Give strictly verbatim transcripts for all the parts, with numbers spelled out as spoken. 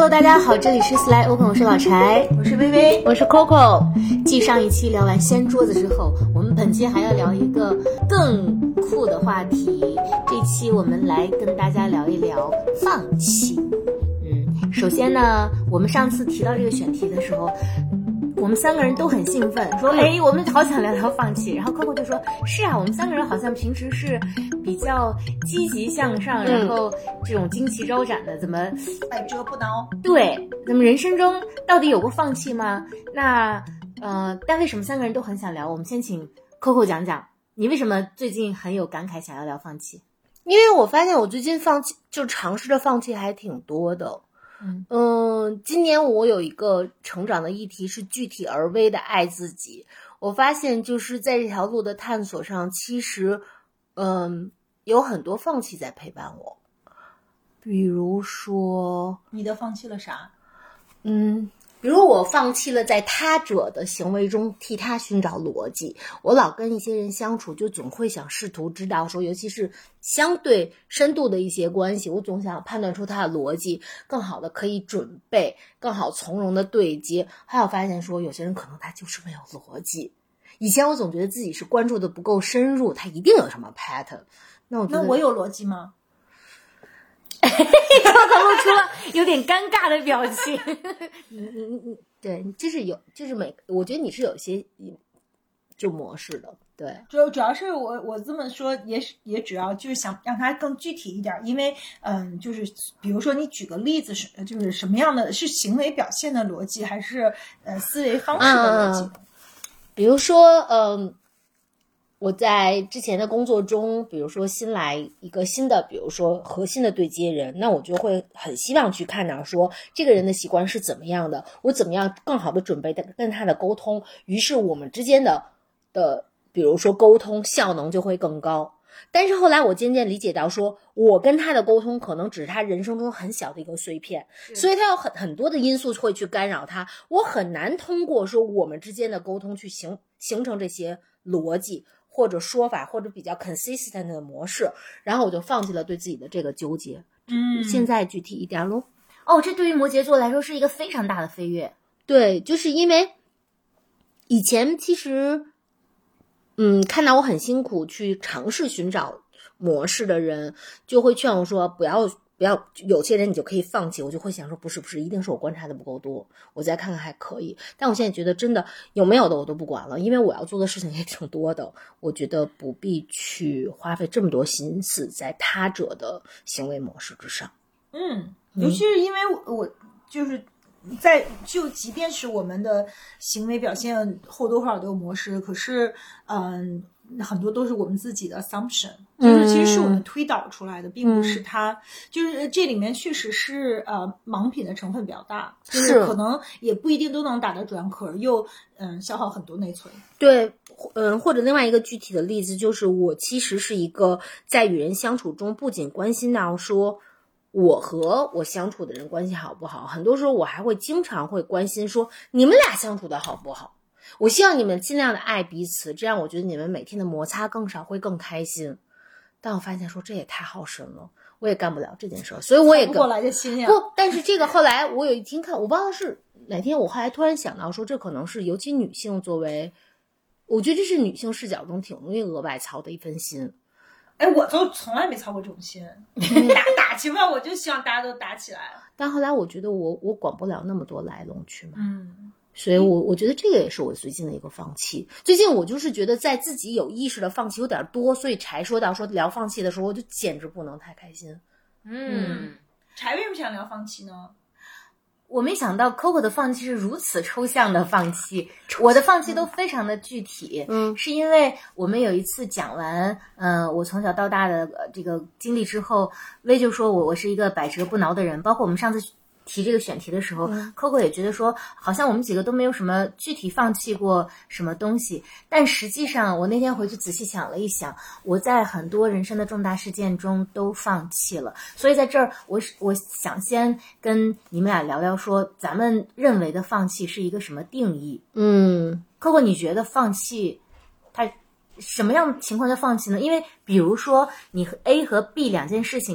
Hello， 大家好，这里是 Sly Open， 我是老柴， 我是微微， 我是 Coco。继上一期聊完掀桌子之后，我们本期还要聊一个更酷的话题。这期我们来跟大家聊一聊放弃。嗯，首先呢，我们上次提到这个选题的时候，我们三个人都很兴奋，说哎，我们好想聊聊放弃。然后 Coco 就说是啊，我们三个人好像平时是比较积极向上，然后这种惊奇招展的，怎么百折不挠？ 对，那么人生中到底有过放弃吗？那呃，但为什么三个人都很想聊？我们先请 Coco 讲讲，你为什么最近很有感慨，想要聊放弃？ 因为我发现我最近放弃，就尝试的放弃还挺多的。 嗯嗯，今年我有一个成长的议题是具体而微的爱自己。我发现就是在这条路的探索上，其实嗯有很多放弃在陪伴我。比如说， 你的放弃了啥？ 嗯，比如我放弃了在他者的行为中替他寻找逻辑。我老跟一些人相处，就总会想试图知道说，尤其是相对深度的一些关系，我总想判断出他的逻辑，更好的可以准备，更好从容的对接。还有发现说，有些人可能他就是没有逻辑。以前我总觉得自己是关注的不够深入，他一定有什么 pattern。那我觉得那我有逻辑吗？ 他露出了有点尴尬的表情。 你你你对，就是有，就是每，我觉得你是有些就模式的，对。 主要主要是我我这么说也也主要就是想让它更具体一点，因为嗯，就是比如说你举个例子是就是什么样的是行为表现的逻辑，还是呃思维方式的逻辑？ 嗯、比如说，嗯。我在之前的工作中，比如说新来一个新的，比如说核心的对接人，那我就会很希望去看到说这个人的习惯是怎么样的，我怎么样更好的准备跟他的沟通，于是我们之间的的比如说沟通效能就会更高。但是后来我渐渐理解到说，我跟他的沟通可能只是他人生中很小的一个碎片，所以他有很很多的因素会去干扰他，我很难通过说我们之间的沟通去形形成这些逻辑或者说法或者比较 consistent 的模式，然后我就放弃了对自己的这个纠结。 嗯， 现在具体一点咯。 哦，这对于摩羯座来说是一个非常大的飞跃。 对，就是因为以前其实嗯，看到我很辛苦去尝试寻找模式的人，就会劝我说不要不要，有些人你就可以放弃。我就会想说不是不是，一定是我观察的不够多，我再看看还可以。但我现在觉得真的有没有的我都不管了，因为我要做的事情也挺多的，我觉得不必去花费这么多心思在他者的行为模式之上。 嗯，尤其是因为我就是在就即便是我们的行为表现或多或少都有模式，可是嗯，很多都是我们自己的 assumption， 就是其实是我们推导出来的，嗯、并不是它，就是这里面确实是呃盲品的成分比较大，就是可能也不一定都能打得准，可又嗯消耗很多内存。 对，嗯，或者另外一个具体的例子就是我其实是一个在与人相处中不仅关心到说我和我相处的人关系好不好，很多时候我还会经常会关心说你们俩相处的好不好，我希望你们尽量的爱彼此，这样我觉得你们每天的摩擦更少，会更开心。但我发现说这也太耗神了，我也干不了这件事，所以我也不过来的心呀。 不，但是这个后来我有一天看，我忘了是哪天，我后来突然想到说，这可能是尤其女性作为，我觉得这是女性视角中挺容易额外操的一份心。 哎，我都从来没操过这种心，打打起吧，我就希望大家都打起来。 但后来我觉得我我管不了那么多来龙去脉， 嗯， 所以我我觉得这个也是我最近的一个放弃。最近我就是觉得在自己有意识的放弃有点多，所以柴说到说聊放弃的时候，我就简直不能太开心。 嗯，柴为什么想聊放弃呢？ 我没想到 Coco 的放弃是如此抽象的放弃，我的放弃都非常的具体。 嗯， 是因为我们有一次讲完，嗯、呃，我从小到大的、呃、这个经历之后，薇就说我我是一个百折不挠的人，包括我们上次提这个选题的时候、嗯、Coco 也觉得说好像我们几个都没有什么具体放弃过什么东西，但实际上我那天回去仔细想了一想，我在很多人生的重大事件中都放弃了。所以在这儿我我想先跟你们俩聊聊说咱们认为的放弃是一个什么定义。 嗯 Coco 你觉得放弃它什么样的情况叫放弃呢？因为比如说你和 A 和 B 两件事情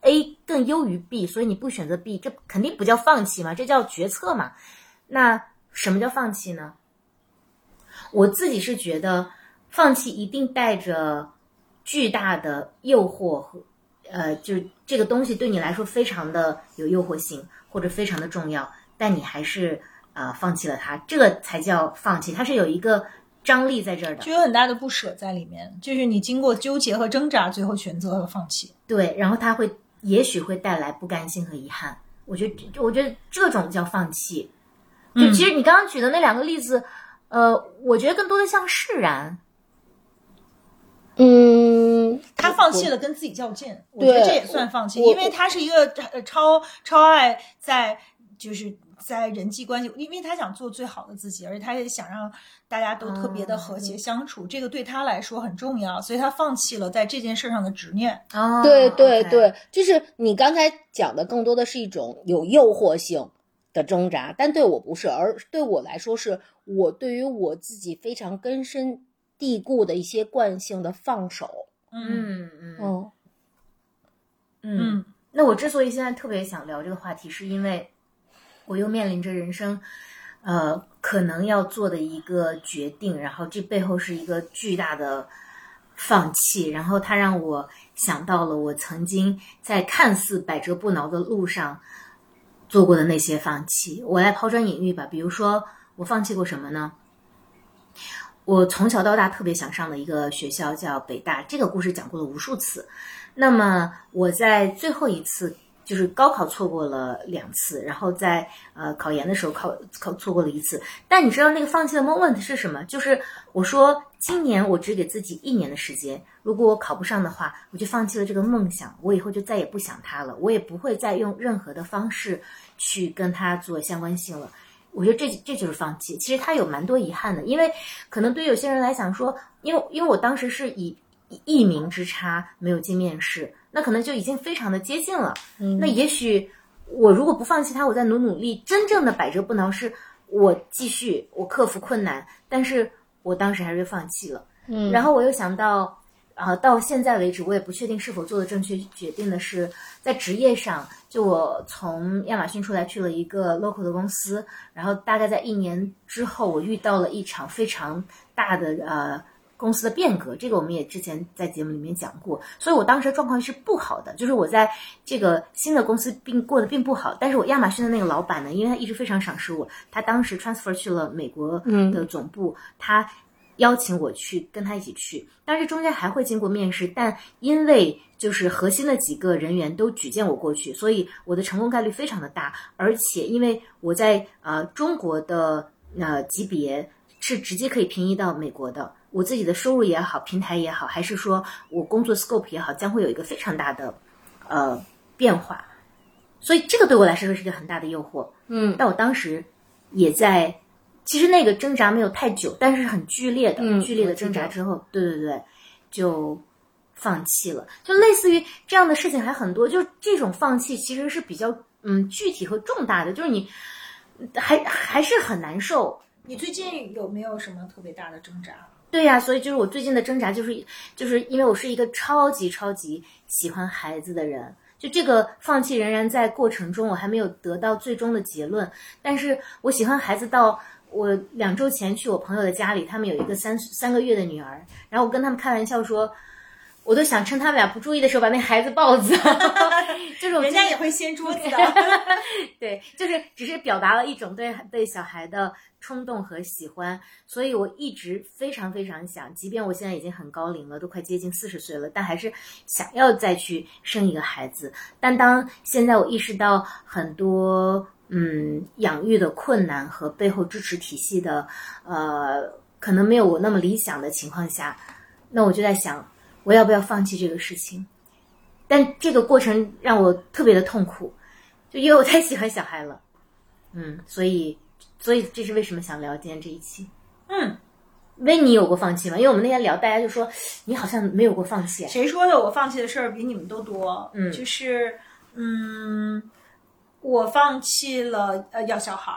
A 更优于 B， 所以你不选择 B， 这肯定不叫放弃嘛，这叫决策嘛。那什么叫放弃呢？我自己是觉得放弃一定带着巨大的诱惑和呃，就是这个东西对你来说非常的有诱惑性或者非常的重要，但你还是呃放弃了它，这个才叫放弃，它是有一个张力在这儿的， 就有很大的不舍在里面，就是你经过纠结和挣扎，最后选择了放弃。 对，然后它会也许会带来不甘心和遗憾。我觉得，我觉得这种叫放弃。就其实你刚刚举的那两个例子，嗯、呃，我觉得更多的像释然。 嗯， 他放弃了跟自己较劲，我觉得这也算放弃，因为他是一个超超爱在就是在人际关系，因为他想做最好的自己，而且他也想让大家都特别的和谐相处，哦、这个对他来说很重要，所以他放弃了在这件事上的执念。 哦， 对对对， okay. 就是你刚才讲的更多的是一种有诱惑性的挣扎，但对我不是，而对我来说是我对于我自己非常根深蒂固的一些惯性的放手。 嗯嗯嗯嗯，那我之所以现在特别想聊这个话题，是因为我又面临着人生呃可能要做的一个决定，然后这背后是一个巨大的放弃，然后它让我想到了我曾经在看似百折不挠的路上做过的那些放弃。我来抛砖引玉吧，比如说我放弃过什么呢？我从小到大特别想上的一个学校叫北大，这个故事讲过了无数次。那么我在最后一次就是高考错过了两次，然后在呃考研的时候考考错过了一次。但你知道那个放弃的 moment 是什么？就是我说今年我只给自己一年的时间，如果我考不上的话，我就放弃了这个梦想，我以后就再也不想它了，我也不会再用任何的方式去跟它做相关性了。我觉得这这就是放弃。其实它有蛮多遗憾的，因为可能对于有些人来讲说，因为因为我当时是以一名之差没有进面试，那可能就已经非常的接近了。嗯，那也许我如果不放弃它，我再努努力，真正的百折不挠是我继续我克服困难，但是我当时还是放弃了。嗯，然后我又想到啊，到现在为止，我也不确定是否做的正确决定的是，在职业上，就我从亚马逊出来去了一个 local 的公司，然后大概在一年之后，我遇到了一场非常大的呃公司的变革，这个我们也之前在节目里面讲过，所以我当时的状况是不好的，就是我在这个新的公司并过得并不好，但是我亚马逊的那个老板呢，因为他一直非常赏识我，他当时 transfer 去了美国的总部，嗯、他邀请我去跟他一起去，但是中间还会经过面试，但因为就是核心的几个人员都举荐我过去，所以我的成功概率非常的大，而且因为我在呃中国的呃级别是直接可以平移到美国的，我自己的收入也好，平台也好，还是说我工作 scope 也好，将会有一个非常大的呃变化，所以这个对我来说是一个很大的诱惑。嗯，但我当时也在。其实那个挣扎没有太久，但是很剧烈的、嗯、剧烈的挣扎之后，对对对，就放弃了。就类似于这样的事情还很多，就这种放弃其实是比较嗯具体和重大的，就是你还还是很难受。 你最近有没有什么特别大的挣扎？ 对呀、啊，所以就是我最近的挣扎就是就是因为我是一个超级超级喜欢孩子的人。就这个放弃仍然在过程中，我还没有得到最终的结论，但是我喜欢孩子到我两周前去我朋友的家里，他们有一个三三个月的女儿，然后我跟他们开玩笑说，我都想趁他们俩不注意的时候把那孩子抱走，就是我人家也会掀桌子的， 对，就是只是表达了一种对对小孩的冲动和喜欢，所以我一直非常非常想，即便我现在已经很高龄了，都快接近四十岁了，但还是想要再去生一个孩子。但当现在我意识到很多。嗯，养育的困难和背后支持体系的，呃，可能没有我那么理想的情况下，那我就在想，我要不要放弃这个事情？但这个过程让我特别的痛苦，就因为我太喜欢小孩了，嗯，所以，所以这是为什么想聊今天这一期。 嗯， 薇，你有过放弃吗？因为我们那天聊，大家就说你好像没有过放弃。 谁说的？我放弃的事儿比你们都多。 嗯， 就是，嗯。我放弃了呃要小孩儿，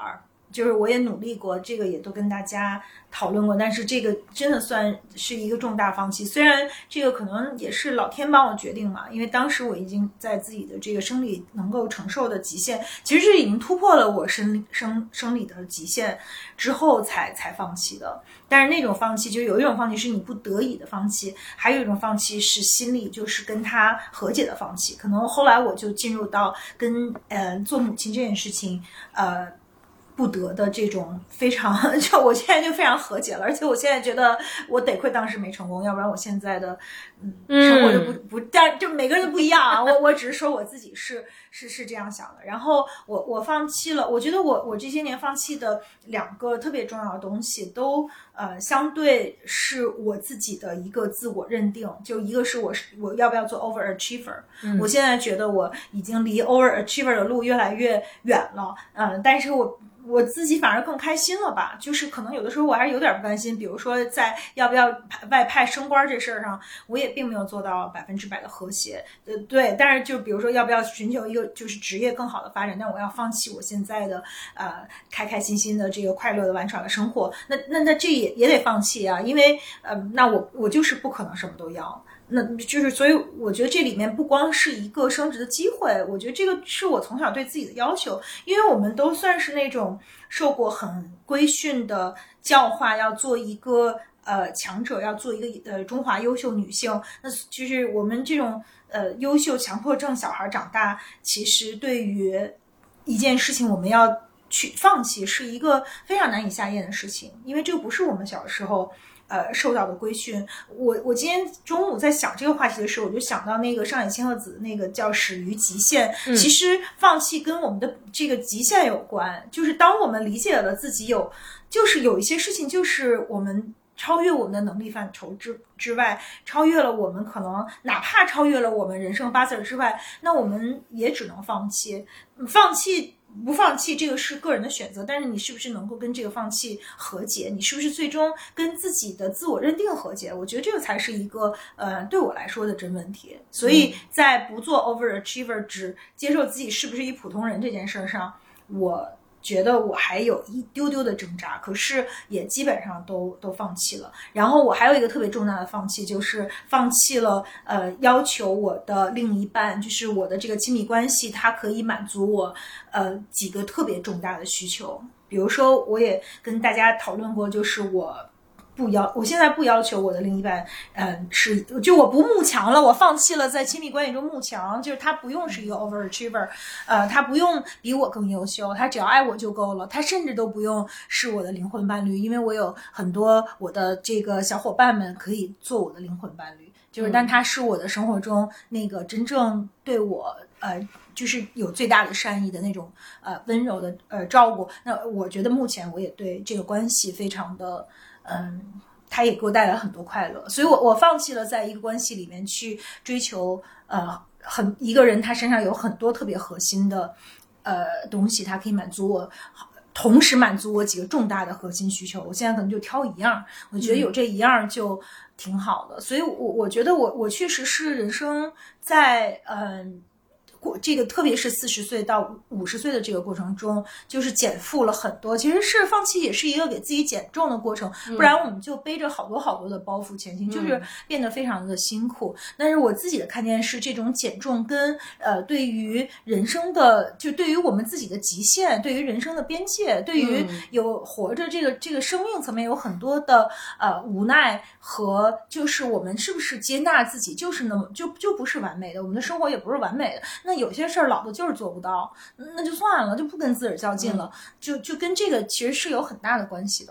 就是我也努力过，这个也都跟大家讨论过，但是这个真的算是一个重大放弃。虽然这个可能也是老天帮我决定嘛，因为当时我已经在自己的这个生理能够承受的极限，其实是已经突破了我生生生理的极限之后才才放弃的。但是那种放弃，就有一种放弃是你不得已的放弃，还有一种放弃是心里就是跟他和解的放弃。可能后来我就进入到跟呃做母亲这件事情呃。不得的这种非常，就我现在就非常和解了，而且我现在觉得我得亏当时没成功，要不然我现在的嗯生活就不不，但就每个人都不一样啊。我我只是说我自己是是是这样想的。然后我我放弃了，我觉得我我这些年放弃的两个特别重要的东西，都呃相对是我自己的一个自我认定。就一个是我是我要不要做 overachiever，嗯，我现在觉得我已经离 overachiever 的路越来越远了，嗯，但是我。我自己反而更开心了吧，就是可能有的时候我还是有点不甘心，比如说在要不要外派升官这事儿上，我也并没有做到百分之百的和谐，呃，对，但是就比如说要不要寻求一个就是职业更好的发展，但我要放弃我现在的呃开开心心的这个快乐的玩耍的生活，那那那这也也得放弃啊，因为呃那我我就是不可能什么都要。那就是所以我觉得这里面不光是一个升职的机会，我觉得这个是我从小对自己的要求，因为我们都算是那种受过很规训的教化，要做一个呃强者，要做一个呃中华优秀女性。那就是我们这种呃优秀强迫症小孩长大，其实对于一件事情我们要去放弃是一个非常难以下咽的事情，因为这个不是我们小时候呃，受到的规训。我我今天中午在想这个话题的时候，我就想到那个上野千鹤子那个叫始于极限、嗯、其实放弃跟我们的这个极限有关，就是当我们理解了自己有就是有一些事情就是我们超越我们的能力范畴之之外，超越了我们可能哪怕超越了我们人生八字之外，那我们也只能放弃放弃不放弃这个是个人的选择，但是你是不是能够跟这个放弃和解，你是不是最终跟自己的自我认定和解，我觉得这个才是一个呃对我来说的真问题。所以在不做 overachiever 只接受自己是不是一普通人这件事上，我觉得我还有一丢丢的挣扎，可是也基本上都都放弃了。然后我还有一个特别重大的放弃，就是放弃了呃要求我的另一半，就是我的这个亲密关系，它可以满足我呃几个特别重大的需求。比如说，我也跟大家讨论过，就是我。不要，我现在不要求我的另一半，嗯、呃，是就我不慕强了，我放弃了在亲密关系中慕强，就是他不用是一个 overachiever， 呃，他不用比我更优秀，他只要爱我就够了，他甚至都不用是我的灵魂伴侣，因为我有很多我的这个小伙伴们可以做我的灵魂伴侣，就是但他是我的生活中那个真正对我呃。就是有最大的善意的那种呃温柔的呃照顾，那我觉得目前我也对这个关系非常的嗯，它也给我带来很多快乐，所以我我放弃了在一个关系里面去追求呃很一个人他身上有很多特别核心的呃东西，它可以满足我。同时满足我几个重大的核心需求，我现在可能就挑一样，我觉得有这一样就挺好的，所以我我觉得我我确实是人生在嗯。这个特别是四十岁到五十岁的这个过程中，就是减负了很多。其实是放弃也是一个给自己减重的过程，不然我们就背着好多好多的包袱前行，嗯、就是变得非常的辛苦。但是我自己的看见是，这种减重跟呃对于人生的，就对于我们自己的极限，对于人生的边界，对于有活着这个这个生命层面有很多的呃无奈和就是我们是不是接纳自己，就是那么就就不是完美的，我们的生活也不是完美的。那有些事儿老子就是做不到，那就算了，就不跟自个儿较劲了，嗯、就就跟这个其实是有很大的关系的。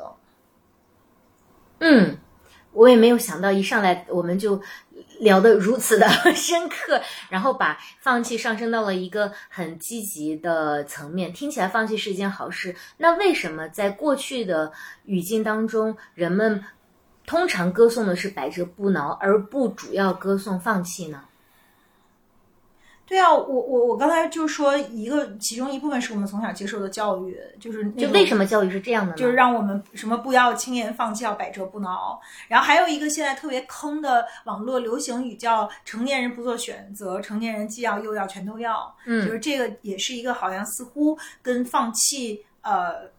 嗯，我也没有想到一上来我们就聊得如此的深刻，然后把放弃上升到了一个很积极的层面，听起来放弃是一件好事。那为什么在过去的语境当中，人们通常歌颂的是百折不挠，而不主要歌颂放弃呢？ 对啊，我我我刚才就说一个，其中一部分是我们从小接受的教育，就是就为什么教育是这样的呢？ 就是让我们什么不要轻言放弃，要百折不挠。然后还有一个现在特别坑的网络流行语叫“成年人不做选择，成年人既要又要全都要”。嗯，就是这个也是一个好像似乎跟放弃呃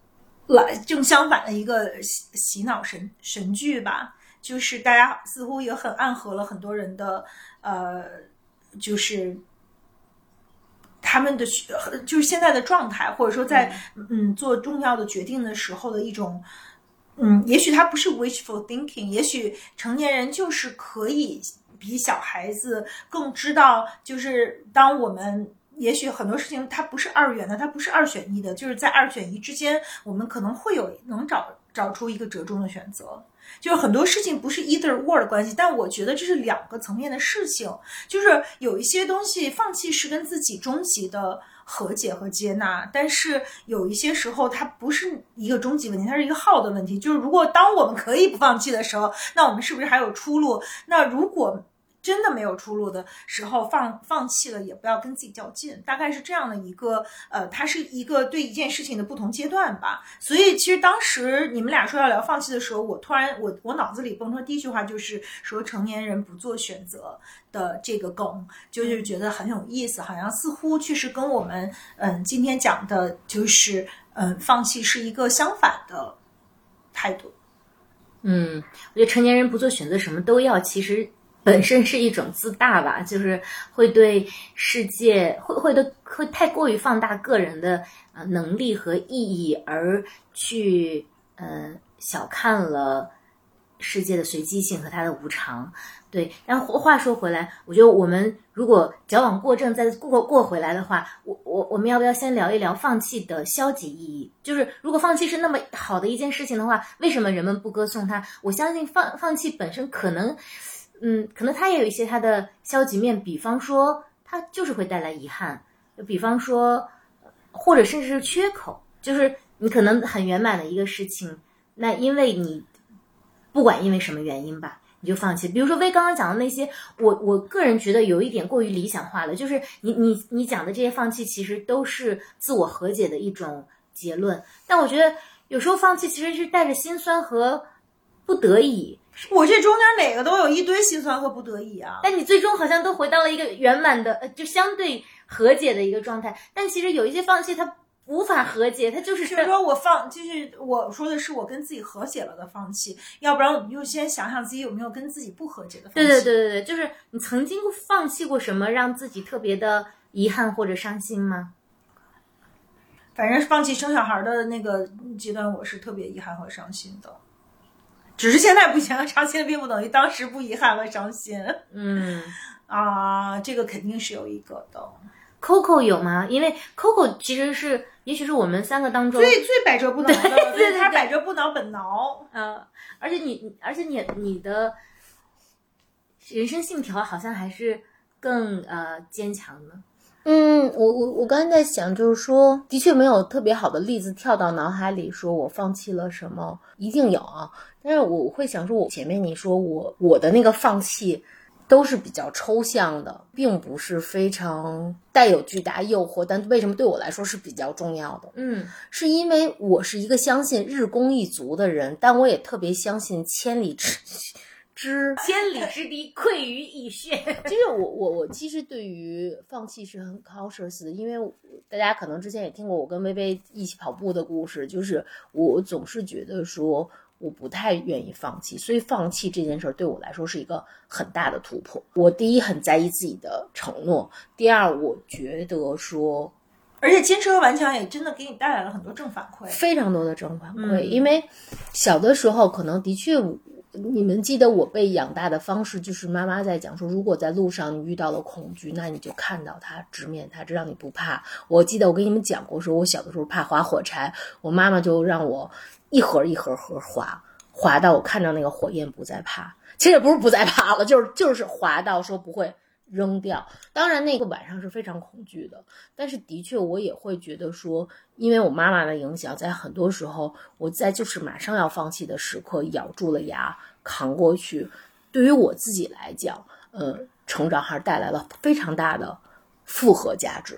来正相反的一个洗洗脑神神剧吧，就是大家似乎也很暗合了很多人的呃，就是他们的就是现在的状态，或者说在嗯做重要的决定的时候的一种嗯，也许它不是 wishful thinking， 也许成年人就是可以比小孩子更知道，就是当我们也许很多事情它不是二元的，它不是二选一的，就是在二选一之间，我们可能会有能找找出一个折中的选择。就是很多事情不是 either or 的关系，但我觉得这是两个层面的事情。就是有一些东西放弃是跟自己终极的和解和接纳，但是有一些时候它不是一个终极问题，它是一个好的问题。就是如果当我们可以不放弃的时候，那我们是不是还有出路？那如果真的没有出路的时候，放放弃了也不要跟自己较劲，大概是这样的一个呃，它是一个对一件事情的不同阶段吧。所以其实当时你们俩说要聊放弃的时候，我突然我我脑子里蹦出第一句话就是说成年人不做选择的这个梗，就是觉得很有意思，好像似乎确实跟我们嗯今天讲的就是嗯放弃是一个相反的态度。 嗯，我觉得成年人不做选择什么都要，其实本身是一种自大吧，就是会对世界会会的会太过于放大个人的呃能力和意义，而去呃小看了世界的随机性和它的无常。对，但话说回来，我觉得我们如果矫枉过正再过过回来的话，我我我们要不要先聊一聊放弃的消极意义？就是如果放弃是那么好的一件事情的话，为什么人们不歌颂它？我相信放放弃本身可能。嗯，可能它也有一些它的消极面，比方说它就是会带来遗憾，比方说或者甚至是缺口，就是你可能很圆满的一个事情，那因为你不管因为什么原因吧，你就放弃。比如说薇刚刚讲的那些，我我个人觉得有一点过于理想化了，就是你你你讲的这些放弃其实都是自我和解的一种结论，但我觉得有时候放弃其实是带着心酸和不得已。 我这中间哪个都有一堆心酸和不得已啊， 但你最终好像都回到了一个圆满的就相对和解的一个状态，但其实有一些放弃它无法和解，它就是就是说我放就是我说的是我跟自己和解了的放弃，要不然我们就先想想自己有没有跟自己不和解的放弃。 对对对对对，就是你曾经放弃过什么让自己特别的遗憾或者伤心吗？ 反正放弃生小孩的那个阶段我是特别遗憾和伤心的，只是现在不行，伤心并不等于当时不遗憾和伤心。 嗯啊，这个肯定是有一个的。 Coco 有吗？因为 Coco 其实是也许是我们三个当中最最百折不挠的， 对对对对他百折不挠本挠。 呃，而且你而且你你的人生信条好像还是更呃坚强的。 嗯，我我我刚才在想，就是说，的确没有特别好的例子跳到脑海里，说我放弃了什么，一定有啊。但是我会想说，我前面你说我我的那个放弃，都是比较抽象的，并不是非常带有巨大诱惑，但为什么对我来说是比较重要的？ 嗯， 是因为我是一个相信日功一足的人，但我也特别相信千里之。之千里之堤溃于蚁穴。 就是我我我其实对于放弃是很 cautious 的，因为大家可能之前也听过我跟薇薇一起跑步的故事，就是我总是觉得说我不太愿意放弃，所以放弃这件事对我来说是一个很大的突破。我第一很在意自己的承诺，第二我觉得说而且坚持和顽强也真的给你带来了很多正反馈， 非常多的正反馈、 嗯、 因为小的时候可能的确你们记得我被养大的方式，就是妈妈在讲说，如果在路上你遇到了恐惧，那你就看到它，直面它，知道你不怕。我记得我跟你们讲过，说我小的时候怕划火柴，我妈妈就让我一盒一盒盒划，划到我看到那个火焰不再怕。其实也不是不再怕了，就是就是划到说不会扔掉。当然那个晚上是非常恐惧的，但是的确我也会觉得说，因为我妈妈的影响，在很多时候我在就是马上要放弃的时刻咬住了牙扛过去，对于我自己来讲呃，成长还是带来了非常大的复合价值的。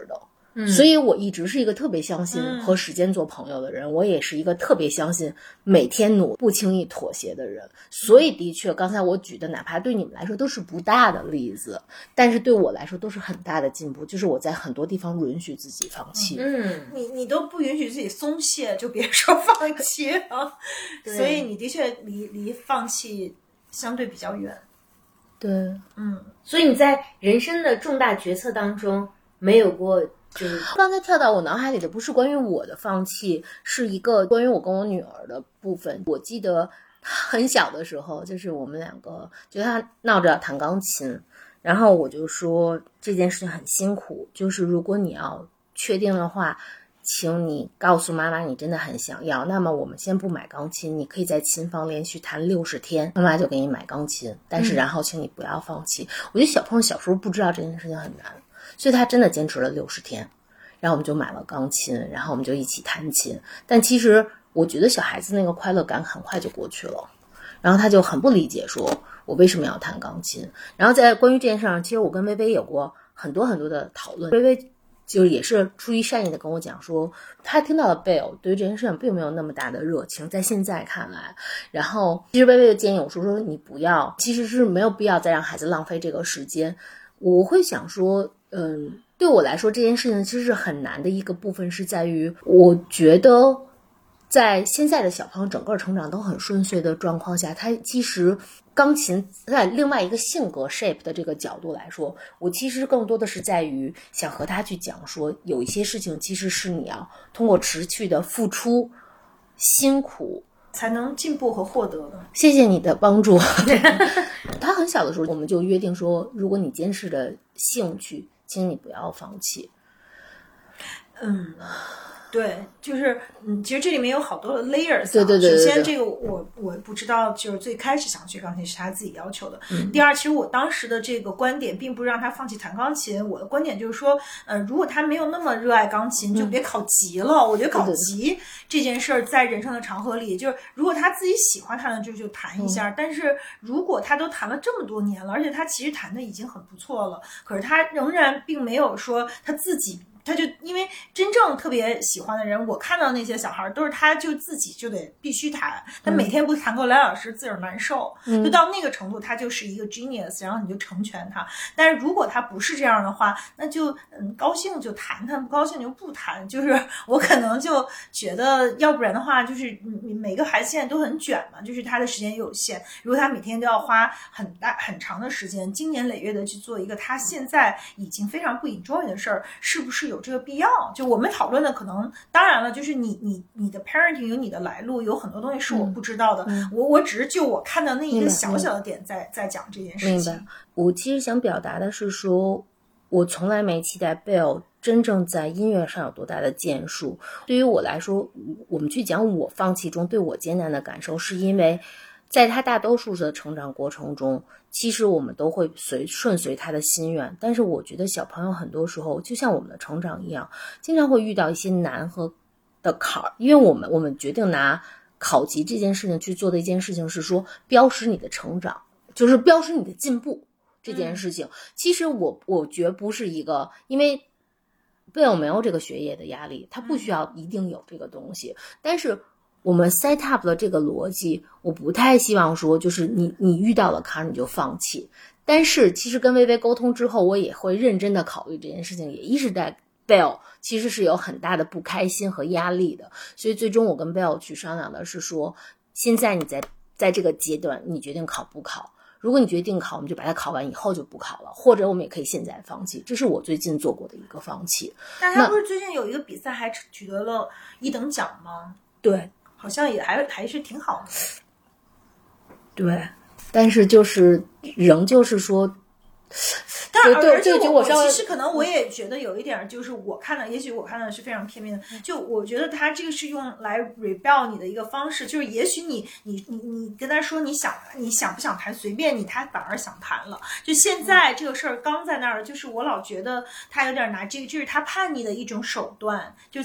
嗯，所以我一直是一个特别相信和时间做朋友的人，嗯，我也是一个特别相信每天努不轻易妥协的人。所以的确刚才我举的哪怕对你们来说都是不大的例子，但是对我来说都是很大的进步，就是我在很多地方允许自己放弃。 嗯，你你都不允许自己松懈，就别说放弃了。所以你的确离离放弃相对比较远。 对， 嗯，所以你在人生的重大决策当中没有过就是刚才跳到我脑海里的不是关于我的放弃，是一个关于我跟我女儿的部分。我记得很小的时候，就是我们两个就她闹着要弹钢琴，然后我就说这件事情很辛苦，就是如果你要确定的话，请你告诉妈妈你真的很想要，那么我们先不买钢琴，你可以在琴房连续弹六十天，妈妈就给你买钢琴，但是然后请你不要放弃。嗯，我觉得小朋友小时候不知道这件事情很难，所以他真的坚持了六十天，然后我们就买了钢琴，然后我们就一起弹琴。但其实我觉得小孩子那个快乐感很快就过去了，然后他就很不理解说我为什么要弹钢琴。然后在关于这件事上，其实我跟薇薇有过很多很多的讨论。薇薇就是也是出于善意的跟我讲说，他听到了 Bill 对于这件事情并没有那么大的热情，在现在看来。然后其实薇薇就建议我说说你不要，其实是没有必要再让孩子浪费这个时间。我会想说嗯，对我来说这件事情其实是很难的一个部分是在于，我觉得在现在的小朋友整个成长都很顺遂的状况下，他其实钢琴在另外一个性格 shape 的这个角度来说，我其实更多的是在于想和他去讲说，有一些事情其实是你要通过持续的付出辛苦才能进步和获得的。 谢谢你的帮助。他很小的时候我们就约定说，如果你坚持的兴趣，请你不要放弃。 嗯，对，就是嗯，其实这里面有好多的 layers，啊。 对对 对, 对, 对， 首先这个我我不知道，就是最开始想学钢琴是他自己要求的。 嗯、 第二，其实我当时的这个观点并不是让他放弃弹钢琴，我的观点就是说，呃，如果他没有那么热爱钢琴，就别考级了。嗯、我觉得考级这件事儿在人生的长河里，就是如果他自己喜欢弹的就就弹一下，嗯、但是如果他都弹了这么多年了，而且他其实弹的已经很不错了，可是他仍然并没有说他自己。他就因为真正特别喜欢的人，我看到那些小孩都是他就自己就得必须弹，他每天不弹够两小时自个儿难受，嗯、就到那个程度他就是一个 genius， 然后你就成全他。但是如果他不是这样的话，那就嗯高兴就弹弹，不高兴就不弹。就是我可能就觉得要不然的话，就是每个孩子现在都很卷嘛，就是他的时间也有限，如果他每天都要花很大很长的时间，经年累月的去做一个他现在已经非常不 enjoy 的事儿，是不是有这个必要？就我们讨论的可能当然了，就是你你你的 parenting 有你的来路，有很多东西是我不知道的，嗯、我我只是就我看到那一个小小的点在在讲这件事情。 明白。我其实想表达的是说，我从来没期待 Bill 真正在音乐上有多大的建树。对于我来说，我们去讲我放弃中对我艰难的感受，是因为在他大多数的成长过程中，其实我们都会随顺随他的心愿，但是我觉得小朋友很多时候就像我们的成长一样，经常会遇到一些难和的坎儿。因为我们我们决定拿考级这件事情去做的一件事情是说标识你的成长，就是标识你的进步这件事情。嗯、其实我我绝不是一个，因为Bill没有这个学业的压力，他不需要一定有这个东西，但是我们 set up 的这个逻辑，我不太希望说就是你你遇到了坎你就放弃。但是其实跟薇薇沟通之后，我也会认真的考虑这件事情，也意识到 Bill 其实是有很大的不开心和压力的。所以最终我跟 Bill 去商量的是说，现在你在在这个阶段你决定考不考，如果你决定考，我们就把它考完以后就不考了，或者我们也可以现在放弃。这是我最近做过的一个放弃。 但他不是最近有一个比赛还取得了一等奖吗？ 对， 好像也还还是挺好的。 对，但是就是仍就是说， 但是对而且我我稍微其实可能我也觉得有一点，就是我看的，也许我看的是非常片面的。就我觉得他这个是用来 rebel 你的一个方式，就是也许你你你你跟他说你想你想不想谈随便你，他反而想谈了。就现在这个事儿刚在那儿，就是我老觉得他有点拿这个，就是他叛逆的一种手段，就在。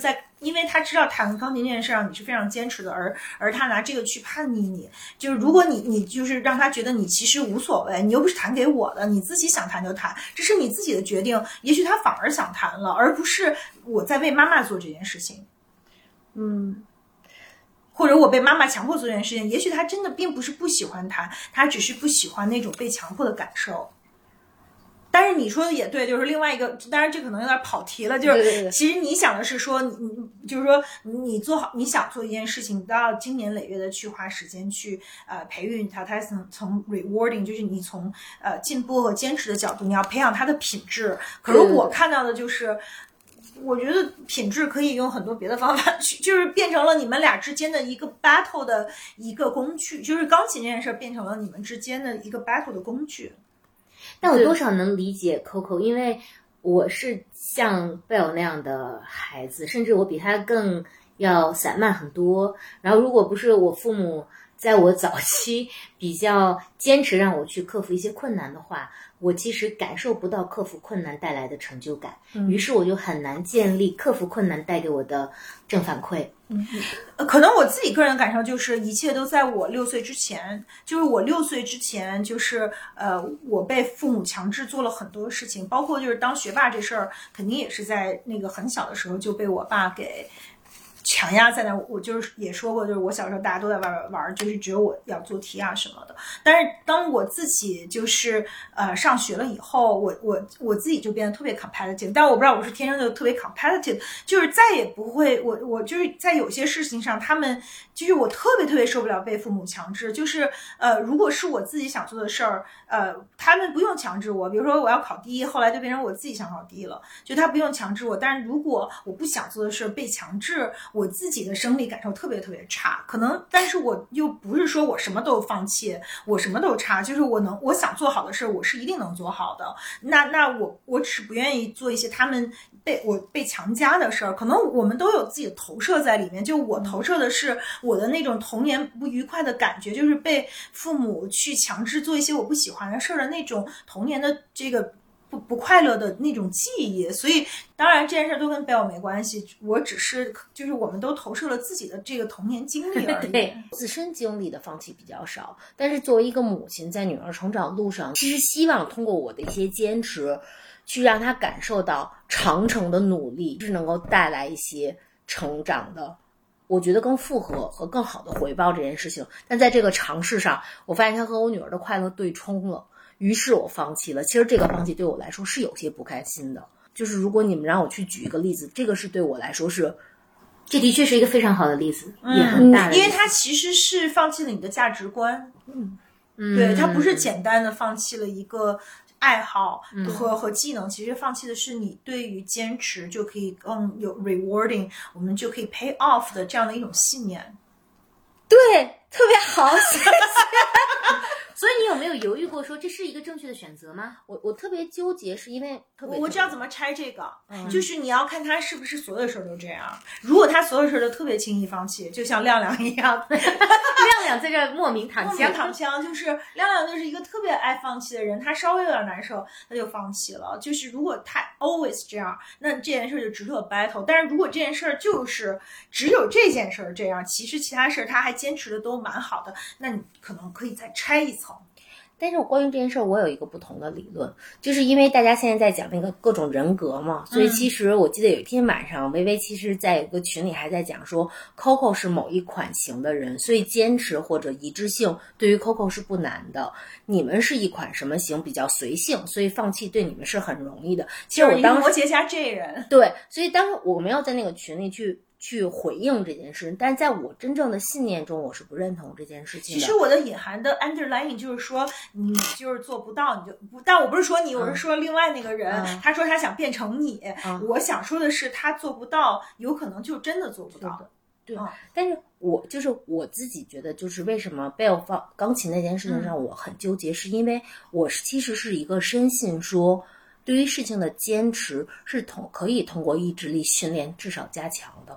因为他知道弹钢琴这件事上你是非常坚持的，而而他拿这个去叛逆你，就是如果你你就是让他觉得你其实无所谓，你又不是弹给我的，你自己想弹就弹，这是你自己的决定，也许他反而想弹了，而不是我在为妈妈做这件事情。 嗯。 或者我被妈妈强迫做这件事情，也许他真的并不是不喜欢弹，他只是不喜欢那种被强迫的感受。但是你说的也对，就是另外一个，当然这可能有点跑题了，就是对对对其实你想的是说，你就是说你做好你想做一件事情，你都要经年累月的去花时间去呃培育它，它从从 rewarding 就是你从呃进步和坚持的角度，你要培养它的品质。可是我看到的就是。我觉得品质可以用很多别的方法去，就是变成了你们俩之间的一个 battle 的一个工具，就是钢琴这件事变成了你们之间的一个 battle 的工具。 但我多少能理解 Coco， 因为我是像 Bell 那样的孩子，甚至我比他更要散漫很多。然后如果不是我父母在我早期比较坚持让我去克服一些困难的话，我其实感受不到克服困难带来的成就感， 嗯、 于是我就很难建立克服困难带给我的正反馈。 嗯，可能我自己个人感受就是一切都在我六岁之前，就是我六岁之前，就是呃，我被父母强制做了很多事情，包括就是当学霸这事儿，肯定也是在那个很小的时候就被我爸给强压在那。我就是也说过，就是我小时候大家都在玩玩，就是只有我要做题啊什么的。但是当我自己就是呃上学了以后，我我我自己就变得特别 competitive。但我不知道我是天生就特别 competitive， 就是再也不会我我就是在有些事情上，他们就是我特别特别受不了被父母强制。就是呃如果是我自己想做的事儿，呃他们不用强制我。比如说我要考第一，后来就变成我自己想考第一了，就他不用强制我。但是如果我不想做的事被强制，我自己的生理感受特别特别差，可能，但是我又不是说我什么都放弃，我什么都差，就是我能，我想做好的事，我是一定能做好的。那那我我只是不愿意做一些他们被我被强加的事儿。可能我们都有自己的投射在里面，就我投射的是我的那种童年不愉快的感觉，就是被父母去强制做一些我不喜欢的事儿的那种童年的这个。不不快乐的那种记忆，所以当然这件事都跟 Bell 没关系，我只是就是我们都投射了自己的这个童年经历而已。 对，自身经历的放弃比较少，但是作为一个母亲，在女儿成长路上，其实希望通过我的一些坚持，去让她感受到长程的努力是能够带来一些成长的。我觉得更复合和更好的回报这件事情，但在这个尝试上，我发现它和我女儿的快乐对冲了。于是我放弃了。其实这个放弃对我来说是有些不开心的，就是如果你们让我去举一个例子，这个是对我来说是， 这的确是一个非常好的例子， 嗯、 也很大的例子， 因为它其实是放弃了你的价值观。 嗯， 对，它不是简单的放弃了一个爱好和、 嗯、 和技能，其实放弃的是你对于坚持就可以更有 rewarding， 我们就可以 pay off 的这样的一种信念。 对，特别好，谢谢。 所以你有没有犹豫过说这是一个正确的选择吗？ 我我特别纠结，是因为特别我知道怎么拆这个、 嗯、 就是你要看他是不是所有事儿都这样。如果他所有事儿都特别轻易放弃，就像亮亮一样亮亮在这莫名躺枪， 莫名躺枪，就是亮亮就是一个特别爱放弃的人，他稍微有点难受他就放弃了。就是如果他 always 这样，那这件事就值得 battle。但是如果这件事就是只有这件事这样，其实其他事他还坚持的都蛮好的，那你可能可以再拆一层。 但是我关于这件事儿，我有一个不同的理论，就是因为大家现在在讲那个各种人格嘛，所以其实我记得有一天晚上，薇薇其实在有个群里还在讲说 Coco 是某一款型的人，所以坚持或者一致性对于 Coco 是不难的。你们是一款什么型，比较随性，所以放弃对你们是很容易的。其实我当时摩羯加 J 人， 对，所以当时我没有在那个群里去。去回应这件事，但是在我真正的信念中，我是不认同这件事情的。 其实我的隐含的 underlying 就是说，你就是做不到，你就不。但我不是说你，我是说另外那个人， 嗯、 他说他想变成你、 嗯， 我想说的是他做不到，有可能就真的做不到。 对， 嗯、 但是我就是我自己觉得，就是为什么 Bell 放钢琴那件事情上我很纠结，嗯、是因为我其实是一个深信说，对于事情的坚持是通可以通过意志力训练至少加强的。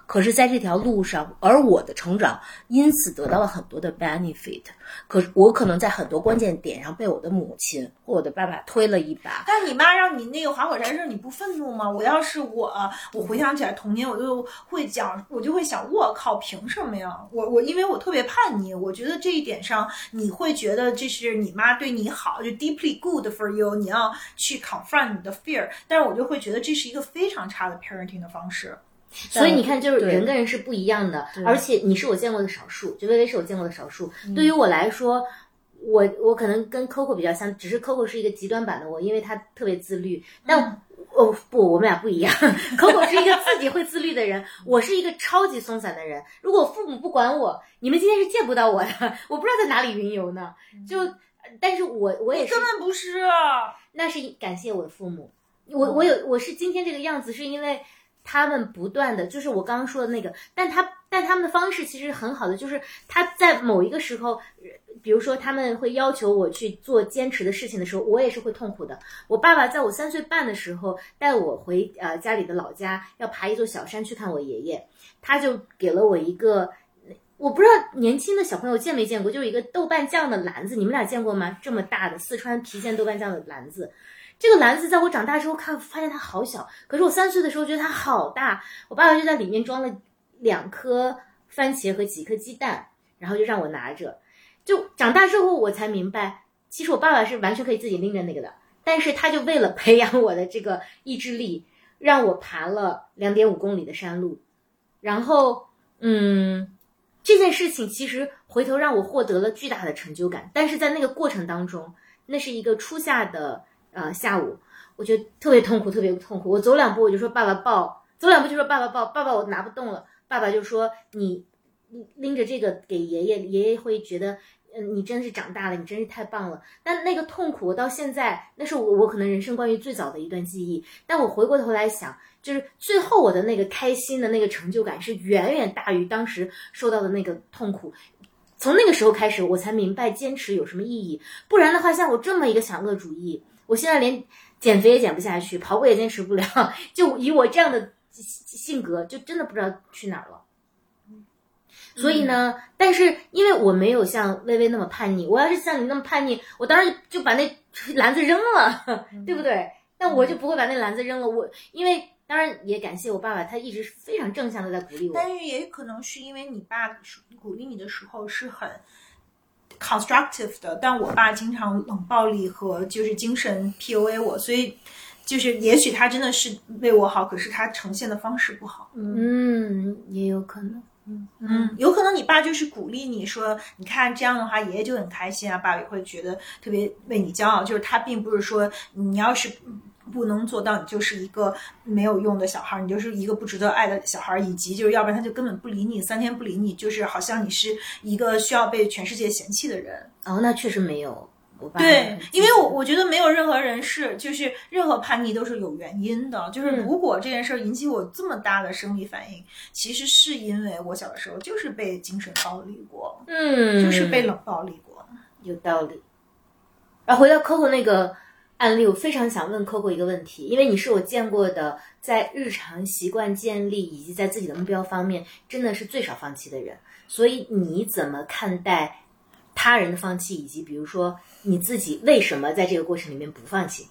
可是在这条路上，而我的成长因此得到了很多的 benefit， 可是我可能在很多关键点上被我的母亲或我的爸爸推了一把。 但你妈让你那个划火柴时，你不愤怒吗？我要是我，我回想起来童年，我就会讲，我就会想，我靠，凭什么呀？我我因为我特别叛逆，我觉得这一点上你会觉得这是你妈对你好，就 deeply good for you， 你要去 confront 你的 fear， 但是我就会觉得这是一个非常差的 parenting 的方式。 所以你看，就是人跟人是不一样的，而且你是我见过的少数，就微微是我见过的少数。嗯、对于我来说，我我可能跟 Coco 比较像，只是 Coco 是一个极端版的我，因为他特别自律。但、嗯、哦不，我们俩不一样。Coco 是一个自己会自律的人，我是一个超级松散的人。如果父母不管我，你们今天是见不到我的，我不知道在哪里云游呢。就，但是我我也是根本不是， 那是感谢我的父母。我我有我是今天这个样子，是因为。他们不断的，就是我刚刚说的那个，但他但他们的方式其实很好的，就是他在某一个时候，比如说他们会要求我去做坚持的事情的时候，我也是会痛苦的。我爸爸在我三岁半的时候带我回呃家里的老家，要爬一座小山去看我爷爷，他就给了我一个，我不知道年轻的小朋友见没见过，就是一个豆瓣酱的篮子，你们俩见过吗？这么大的四川郫县豆瓣酱的篮子。这个篮子在我长大之后看，发现它好小，可是我三岁的时候觉得它好大。我爸爸就在里面装了两颗番茄和几颗鸡蛋，然后就让我拿着。就长大之后我才明白，其实我爸爸是完全可以自己拎着那个的，但是他就为了培养我的这个意志力，让我爬了 两点五公里的山路。然后，嗯，这件事情其实回头让我获得了巨大的成就感，但是在那个过程当中，那是一个初夏的。呃，下午我觉得特别痛苦，特别痛苦。我走两步我就说爸爸抱，走两步就说爸爸抱，爸爸我拿不动了。爸爸就说你拎着这个给爷爷，爷爷会觉得，嗯，你真是长大了，你真是太棒了。但那个痛苦，我到现在，那是我我可能人生关于最早的一段记忆。但我回过头来想，就是最后我的那个开心的那个成就感是远远大于当时受到的那个痛苦。从那个时候开始，我才明白坚持有什么意义。不然的话，像我这么一个享乐主义。我现在连减肥也减不下去，跑步也坚持不了，就以我这样的性格，就真的不知道去哪儿了。所以呢，嗯、但是因为我没有像微微那么叛逆，我要是像你那么叛逆，我当然就把那篮子扔了，对不对？但我就不会把那篮子扔了。我因为当然也感谢我爸爸，他一直非常正向的在鼓励我。 但是也可能是因为你爸鼓励你的时候是很。constructive 的，但我爸经常冷暴力和就是精神 P U A 我，所以就是也许他真的是为我好，可是他呈现的方式不好。 嗯，也有可能。 嗯嗯，有可能你爸就是鼓励你说，你看这样的话，爷爷就很开心啊，爸也会觉得特别为你骄傲。就是他并不是说你要是不能做到，你就是一个没有用的小孩，你就是一个不值得爱的小孩，以及就是要不然他就根本不理你，三天不理你，就是好像你是一个需要被全世界嫌弃的人。 哦，那确实没有。 对，因为我我觉得没有任何人是，就是任何叛逆都是有原因的。就是如果这件事引起我这么大的生理反应，其实是因为我小的时候就是被精神暴力过， 嗯， 就是被冷暴力过， 有道理。然后回到 Coco 那个案例，我非常想问 Coco 一个问题，因为你是我见过的在日常习惯建立以及在自己的目标方面真的是最少放弃的人，所以你怎么看待他人的放弃，以及比如说你自己为什么在这个过程里面不放弃？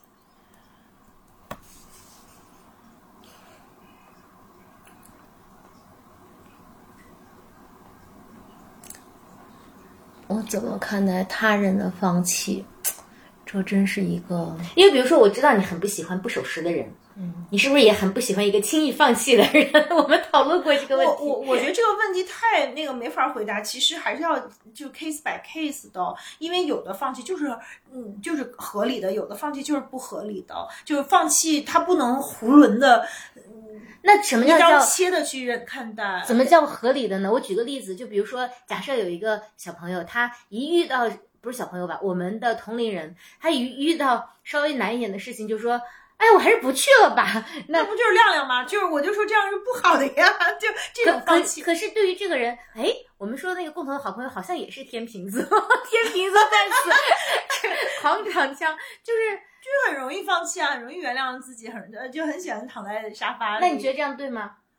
我怎么看待他人的放弃？这真是一个， 因为比如说我知道你很不喜欢不守时的人，嗯，你是不是也很不喜欢一个轻易放弃的人？我们讨论过这个问题。 我我我觉得这个问题太那个没法回答，其实还是要就 case by case 的，因为有的放弃就是嗯就是合理的，有的放弃就是不合理的，就是放弃它不能囫囵的。 那什么叫一刀切的去看待？ 怎么叫合理的呢？我举个例子，就比如说，假设有一个小朋友，他一遇到不是小朋友吧，我们的同龄人，他一遇到稍微难一点的事情，就说：“哎，我还是不去了吧。” 那不就是亮亮吗？就是我就说这样是不好的呀，就这种放弃。 可, 可, 可是对于这个人，哎，我们说那个共同的好朋友好像也是天秤座，天秤座在此狂躺枪，就是。 就是很容易放弃啊，很容易原谅自己，很就很喜欢躺在沙发里。 那你觉得这样对吗？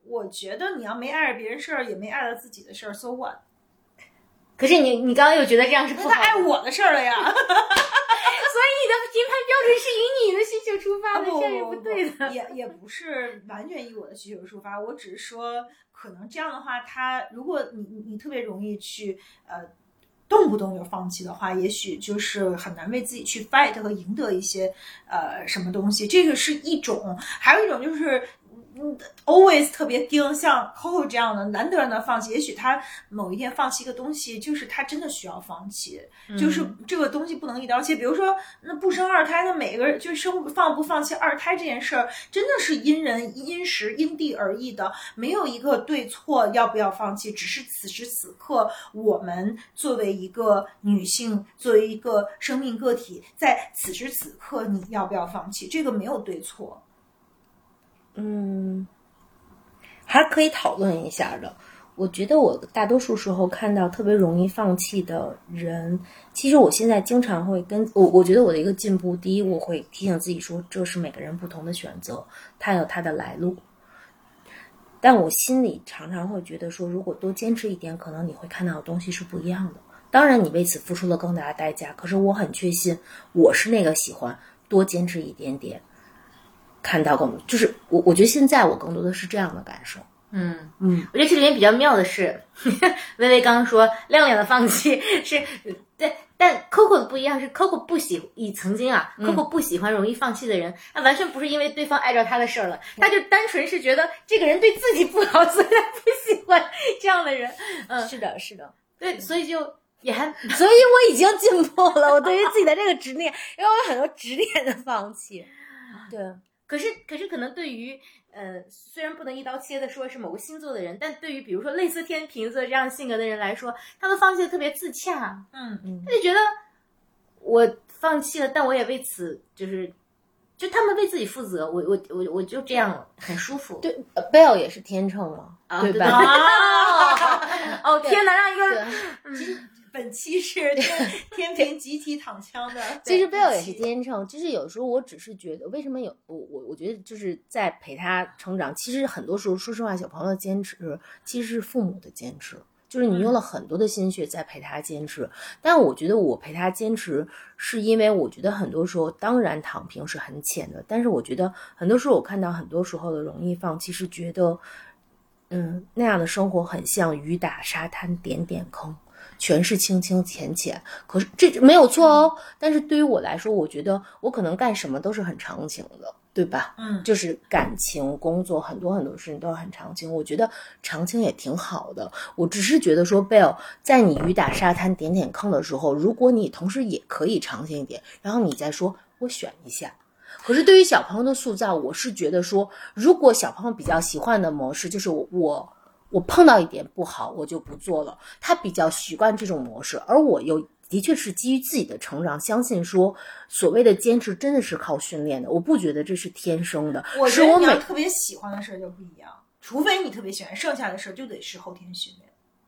我觉得你要没碍着别人事儿，也没碍到自己的事儿 ，so what？ 可是你你刚刚又觉得这样是不好的， 他碍我的事儿了呀。 所以你的评判标准是以你的需求出发的， 啊、不这样是不对的。 也也不是完全以我的需求出发，我只是说，可能这样的话，他如果你你你特别容易去呃动不动就放弃的话，也许就是很难为自己去 fight 和赢得一些呃什么东西。这个是一种，还有一种就是。嗯 ，always 特别盯，像 Coco 这样的，难得让他放弃。也许他某一天放弃一个东西，就是他真的需要放弃，嗯、就是这个东西不能一刀切。比如说，那不生二胎，那每个人就生放不放弃二胎这件事儿，真的是因人因时因地而异的，没有一个对错要不要放弃，只是此时此刻我们作为一个女性，作为一个生命个体，在此时此刻你要不要放弃，这个没有对错。 嗯，还可以讨论一下的。我觉得我大多数时候看到特别容易放弃的人，其实我现在经常会跟我，我觉得我的一个进步，第一，我会提醒自己说，这是每个人不同的选择，他有他的来路。但我心里常常会觉得说，如果多坚持一点，可能你会看到的东西是不一样的。当然，你为此付出了更大的代价，可是我很确信，我是那个喜欢多坚持一点点。看到更就是我，我觉得现在我更多的是这样的感受。 嗯嗯，我觉得这里面比较妙的是，微微刚刚说亮亮的放弃是，对，但 Coco 的不一样是 Coco 不喜以曾经啊、嗯、，Coco 不喜欢容易放弃的人，那完全不是因为对方碍着他的事儿了，他就单纯是觉得这个人对自己不好，所以他不喜欢这样的人。嗯， 是的，是的， 对，所以就也还， 所以我已经进步了，我对于自己的这个执念，因为我有很多执念的放弃。对。 可是，可是，可能对于呃，虽然不能一刀切的说是某个星座的人，但对于比如说类似天秤座这样性格的人来说，他们放弃的特别自洽。 嗯嗯， 他就觉得我放弃了，但我也为此就是，就他们为自己负责，我我我我就这样很舒服。 对 ，Bell 也是天秤嘛， 啊、 对吧？ 哦, 哦天哪，让一个。 本期是天天平集体躺枪的， 其实贝尔也是天秤。就是有时候我只是觉得，为什么有我我我觉得就是在陪他成长。其实很多时候，说实话，小朋友的坚持其实是父母的坚持，就是你用了很多的心血在陪他坚持。嗯、但我觉得我陪他坚持，是因为我觉得很多时候，当然躺平是很浅的，但是我觉得很多时候我看到很多时候的容易放弃，是觉得，嗯，那样的生活很像雨打沙滩点点坑。全是清清浅浅，可是这没有错哦。但是对于我来说，我觉得我可能干什么都是很长情的，对吧？ 嗯， 就是感情、工作，很多很多事情都是很长情。我觉得长情也挺好的。我只是觉得说 ，Bell， 在你雨打沙滩点点坑的时候，如果你同时也可以长情一点，然后你再说我选一下。可是对于小朋友的塑造，我是觉得说，如果小朋友比较喜欢的模式，就是我我。我碰到一点不好，我就不做了。他比较习惯这种模式，而我又的确是基于自己的成长，相信说所谓的坚持真的是靠训练的。我不觉得这是天生的。 我觉得你要特别喜欢的事就不一样，除非你特别喜欢，剩下的事就得是后天训练，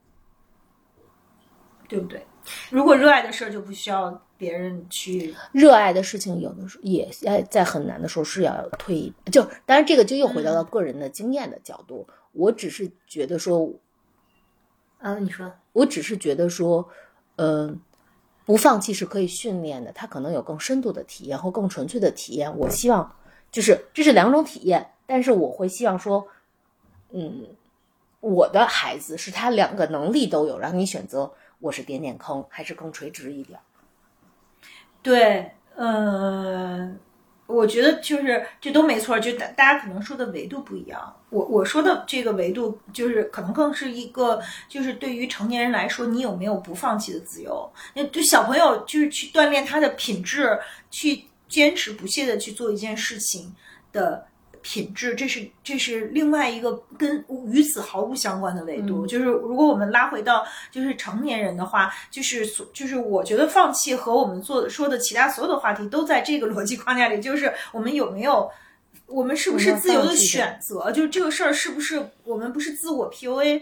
对不对？如果热爱的事就不需要别人去。 热爱的事情有的时候也在很难的时候是要退一，就当然这个就又回到了个人的经验的角度。嗯，我只是觉得说， 啊，你说， 我只是觉得说，呃，不放弃是可以训练的，它可能有更深度的体验或更纯粹的体验。我希望就是这是两种体验，但是我会希望说，嗯，我的孩子是他两个能力都有，让你选择我是点点坑还是更垂直一点。 对，呃。我觉得就是这都没错，就大大家可能说的维度不一样。我我说的这个维度，就是可能更是一个，就是对于成年人来说，你有没有不放弃的自由？那对小朋友就是去锻炼他的品质，去坚持不懈的去做一件事情的品质，这是这是另外一个跟与此毫无相关的维度。嗯、就是如果我们拉回到就是成年人的话，就是就是我觉得放弃和我们做说的其他所有的话题都在这个逻辑框架里，就是我们有没有，我们是不是自由的选择，就是这个事儿是不是我们不是自我 P U A。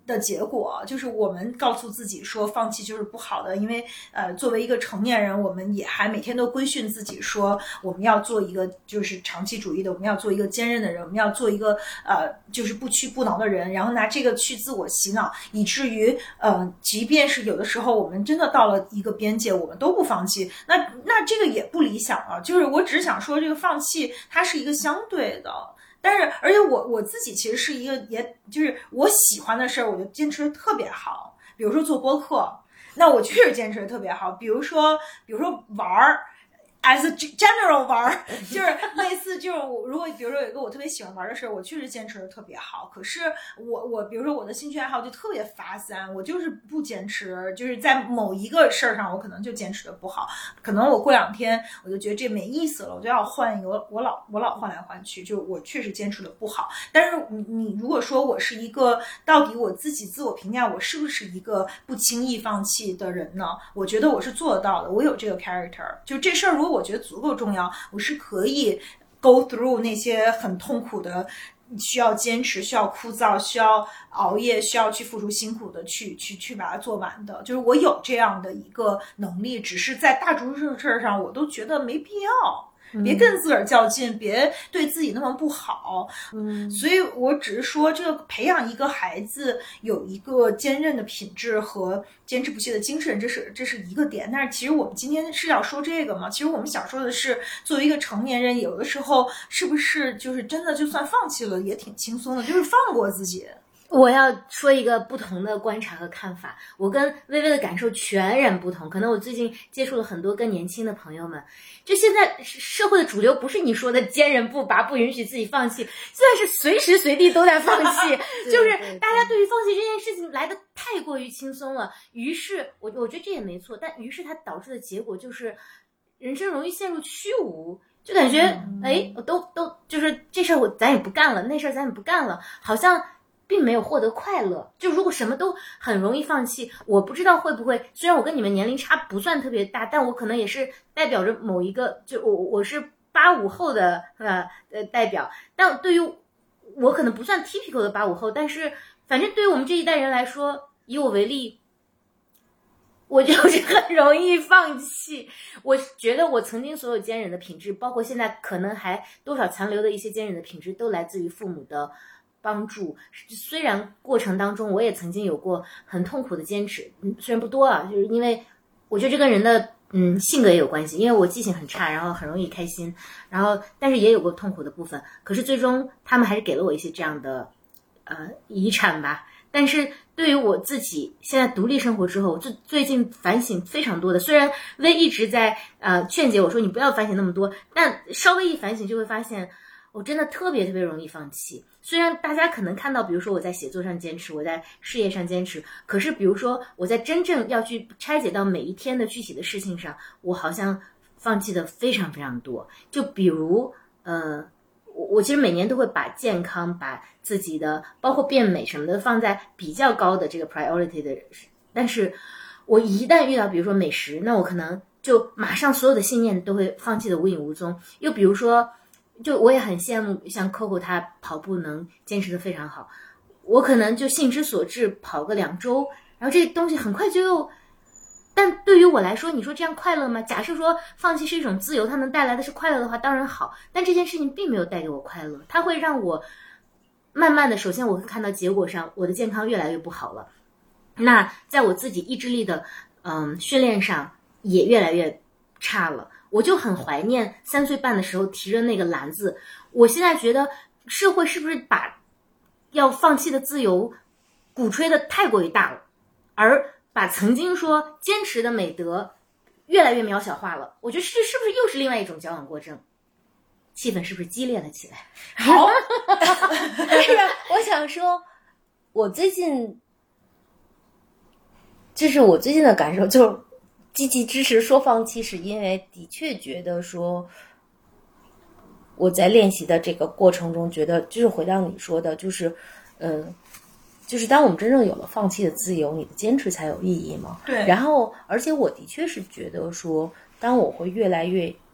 的结果，就是我们告诉自己说放弃就是不好的，因为呃，作为一个成年人，我们也还每天都规训自己说我们要做一个就是长期主义的，我们要做一个坚韧的人，我们要做一个呃就是不屈不挠的人，然后拿这个去自我洗脑，以至于呃，即便是有的时候我们真的到了一个边界，我们都不放弃，那那这个也不理想了。就是我只是想说，这个放弃它是一个相对的。但是，而且我我自己其实是一个，也就是我喜欢的事儿，我就坚持的特别好。比如说做播客，那我确实坚持的特别好。比如说，比如说玩儿。as a general 玩，就是类似，就是我如果比如说有一个我特别喜欢玩的事，我确实坚持的特别好。可是我我比如说我的兴趣爱好就特别发散，我就是不坚持，就是在某一个事儿上我可能就坚持的不好。可能我过两天我就觉得这没意思了，我就要换一个，我我老我老换来换去，就我确实坚持的不好。但是你你如果说我是一个到底我自己自我评价我是不是一个不轻易放弃的人呢？我觉得我是做得到的，我有这个 character。就这事儿如果我觉得足够重要，我是可以 go through 那些很痛苦的，需要坚持，需要枯燥，需要熬夜，需要去付出辛苦的去去去把它做完的。就是我有这样的一个能力，只是在大多数事上我都觉得没必要。别跟自个儿较劲，别对自己那么不好。 嗯， 所以我只是说，这个培养一个孩子有一个坚韧的品质和坚持不懈的精神，这是这是一个点。但是其实我们今天是要说这个吗？其实我们想说的是，作为一个成年人，有的时候是不是就是真的就算放弃了也挺轻松的，就是放过自己。 我要说一个不同的观察和看法，我跟微微的感受全然不同。可能我最近接触了很多更年轻的朋友们，就现在社会的主流不是你说的坚韧不拔，不允许自己放弃，现在是随时随地都在放弃，就是大家对于放弃这件事情来得太过于轻松了。于是我我觉得这也没错，但于是它导致的结果就是人生容易陷入虚无。就感觉哎，我都都就是这事儿我咱也不干了，那事儿咱也不干了，好像并没有获得快乐。就如果什么都很容易放弃，我不知道会不会，虽然我跟你们年龄差不算特别大，但我可能也是代表着某一个，就我我是八五后的呃呃代表，但对于我可能不算 typical 的八五后，但是反正对于我们这一代人来说，以我为例，我就是很容易放弃。我觉得我曾经所有坚韧的品质，包括现在可能还多少残留的一些坚韧的品质，都来自于父母的帮助。虽然过程当中我也曾经有过很痛苦的坚持，嗯，虽然不多啊，就是因为我觉得这跟人的嗯性格也有关系，因为我记性很差，然后很容易开心，然后但是也有过痛苦的部分，可是最终他们还是给了我一些这样的呃遗产吧。但是对于我自己现在独立生活之后，最最近反省非常多的，虽然薇一直在呃劝解我说你不要反省那么多，但稍微一反省就会发现我真的特别特别容易放弃。虽然大家可能看到比如说我在写作上坚持，我在事业上坚持，可是比如说我在真正要去拆解到每一天的具体的事情上，我好像放弃的非常非常多。就比如呃我我其实每年都会把健康，把自己的包括变美什么的放在比较高的这个 priority 的，但是我一旦遇到比如说美食，那我可能就马上所有的信念都会放弃的无影无踪。又比如说就我也很羡慕像 Coco 她跑步能坚持的非常好，我可能就兴之所至跑个两周，然后这东西很快就又，但对于我来说，你说这样快乐吗？假设说放弃是一种自由，它能带来的是快乐的话，当然好。但这件事情并没有带给我快乐，它会让我慢慢的，首先我会看到结果上，我的健康越来越不好了。那在我自己意志力的嗯训练上也越来越差了。我就很怀念三岁半的时候提着那个篮子。我现在觉得社会是不是把要放弃的自由鼓吹的太过于大了，而把曾经说坚持的美德越来越渺小化了。我觉得是是不是又是另外一种矫枉过正？气氛是不是激烈了起来？ 好， 是我想说，我最近就是我最近的感受就是积极支持说放弃，是因为的确觉得说我在练习的这个过程中觉得，就是回到你说的，就是嗯就是当我们真正有了放弃的自由，你的坚持才有意义嘛。 对。 然后而且我的确是觉得说，当我会越来越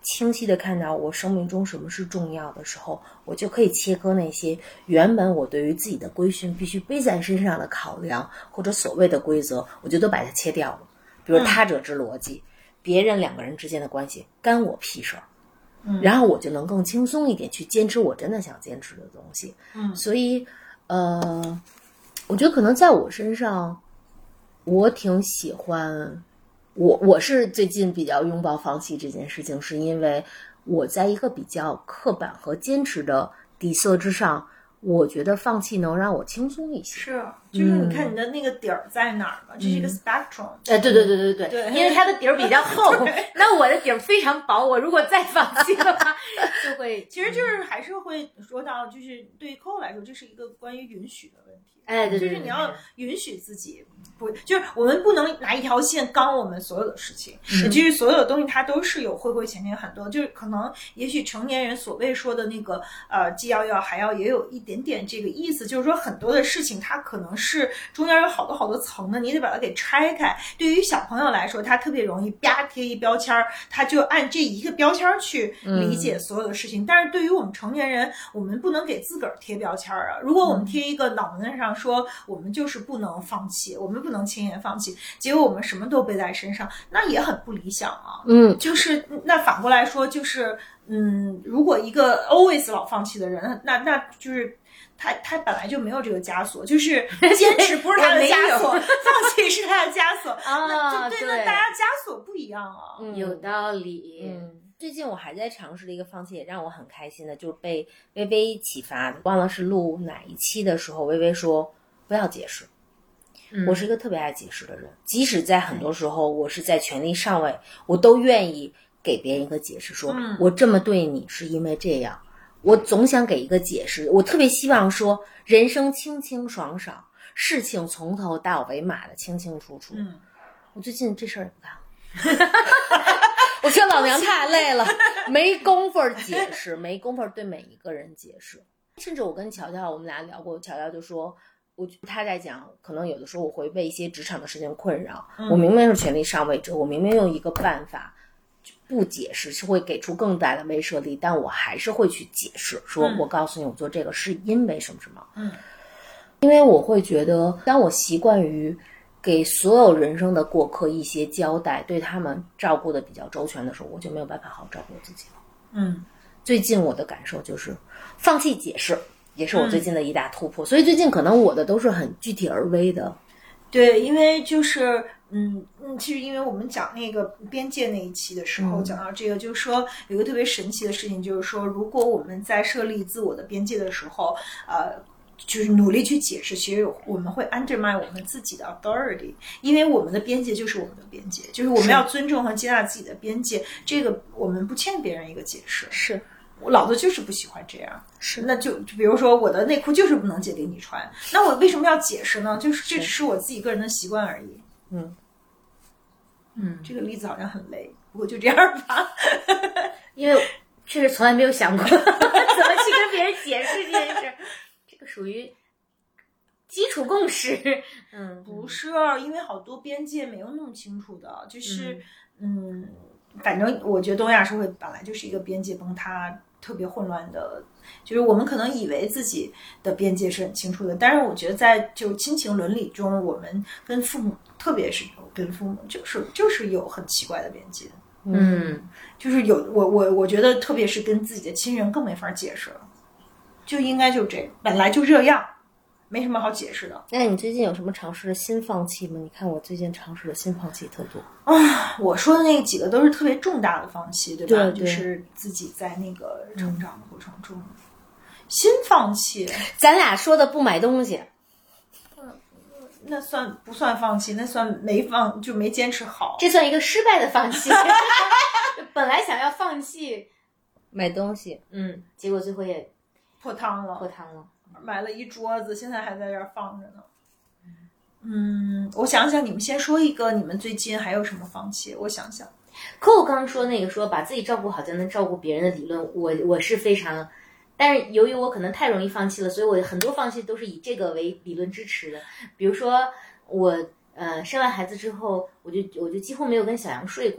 清晰的看到我生命中什么是重要的时候，我就可以切割那些原本我对于自己的规训必须背在身上的考量或者所谓的规则，我就都把它切掉了。比如他者之逻辑、嗯、别人两个人之间的关系干我屁事儿。嗯，然后我就能更轻松一点去坚持我真的想坚持的东西。 嗯， 所以呃，我觉得可能在我身上，我挺喜欢我我是最近比较拥抱放弃这件事情，是因为我在一个比较刻板和坚持的底色之上，我觉得放弃能让我轻松一些。 是，就是你看你的那个底儿在哪儿嘛、嗯、这是一个 spectrum。 哎，对对对对对对， 因为它的底儿比较厚，那我的底儿非常薄，我如果再放弃的话，就会其实就是还是会说到，就是对于 Coco 来说，这是一个关于允许的问题。 哎，对对对， 就是你要允许自己，不，就是我们不能拿一条线纲我们所有的事情。嗯，就是所有的东西它都是有灰灰浅浅很多，就是可能也许成年人所谓说的那个呃既要要还要也有一点点这个意思，就是说很多的事情它可能是中间有好多好多层的，你得把它给拆开。对于小朋友来说，他特别容易啪贴一标签，他就按这一个标签去理解所有的事情。嗯，但是对于我们成年人，我们不能给自个儿贴标签啊。如果我们贴一个脑门上说我们就是不能放弃，我们不能轻言放弃，结果我们什么都背在身上，那也很不理想啊。 嗯， 就是那反过来说，就是嗯，如果一个 always 老放弃的人，那那就是他他本来就没有这个枷锁，就是坚持不是他的枷锁，放弃是他的枷锁啊。 对，那大家枷锁不一样啊。 嗯，有道理。 嗯。最近我还在尝试的一个放弃，也让我很开心的，就是被微微启发的。忘了是录哪一期的时候，微微说不要解释。嗯，我是一个特别爱解释的人，即使在很多时候我是在权力上位，我都愿意给别人一个解释，说、嗯、我这么对你是因为这样。我总想给一个解释，我特别希望说人生清清爽爽，事情从头到尾码的清清楚楚。 嗯， 我最近这事儿也不干了。我说老娘太累了，没工夫解释，没工夫对每一个人解释。甚至我跟乔乔我们俩聊过，乔乔就说我他在讲可能有的时候我会被一些职场的事情困扰、嗯、我明明是权力上位者，我明明用一个办法不解释是会给出更大的威慑力，但我还是会去解释，说我告诉你我做这个是因为什么什么。 嗯， 因为我会觉得当我习惯于给所有人生的过客一些交代，对他们照顾的比较周全的时候，我就没有办法好好照顾我自己了。 嗯， 最近我的感受就是放弃解释也是我最近的一大突破、嗯、所以最近可能我的都是很具体而微的。 对，因为就是嗯嗯，其实因为我们讲那个边界那一期的时候、嗯、讲到这个，就是说有一个特别神奇的事情，就是说如果我们在设立自我的边界的时候呃就是努力去解释，其实我们会 undermine 我们自己的 authority， 因为我们的边界就是我们的边界，就是我们要尊重和接纳自己的边界，这个我们不欠别人一个解释。 是， 我老子就是不喜欢这样， 是， 那就比如说我的内裤就是不能借给你穿，那我为什么要解释呢？就是这只是我自己个人的习惯而已。 嗯嗯，这个例子好像很累，不过就这样吧。 因为确实从来没有想过怎么去跟别人解释这件事。属于基础共识。嗯， 不是，因为好多边界没有弄清楚的，就是嗯, 嗯反正我觉得东亚社会本来就是一个边界崩塌特别混乱的，就是我们可能以为自己的边界是很清楚的，但是我觉得在就亲情伦理中，我们跟父母，特别是跟父母就是就是有很奇怪的边界。 嗯， 就是有我我我觉得特别是跟自己的亲人更没法解释了，就应该就这本来就这样，没什么好解释的。 那你最近有什么尝试的新放弃吗？你看我最近尝试的新放弃特多啊！我说的那几个都是特别重大的放弃，对吧？ 对对， 就是自己在那个成长的过程中、嗯、新放弃。 咱俩说的不买东西， 嗯，那算不算放弃？那算没放，就没坚持好。 这算一个失败的放弃。本来想要放弃买东西， 嗯，结果最后也破汤了， 破汤了， 买了一桌子，现在还在这儿放着呢。嗯，我想想，你们先说一个，你们最近还有什么放弃？我想想。 可我刚刚说那个说把自己照顾好才能照顾别人的理论，我我是非常，但是由于我可能太容易放弃了，所以我很多放弃都是以这个为理论支持的。比如说我呃生完孩子之后，我就我就几乎没有跟小杨睡过。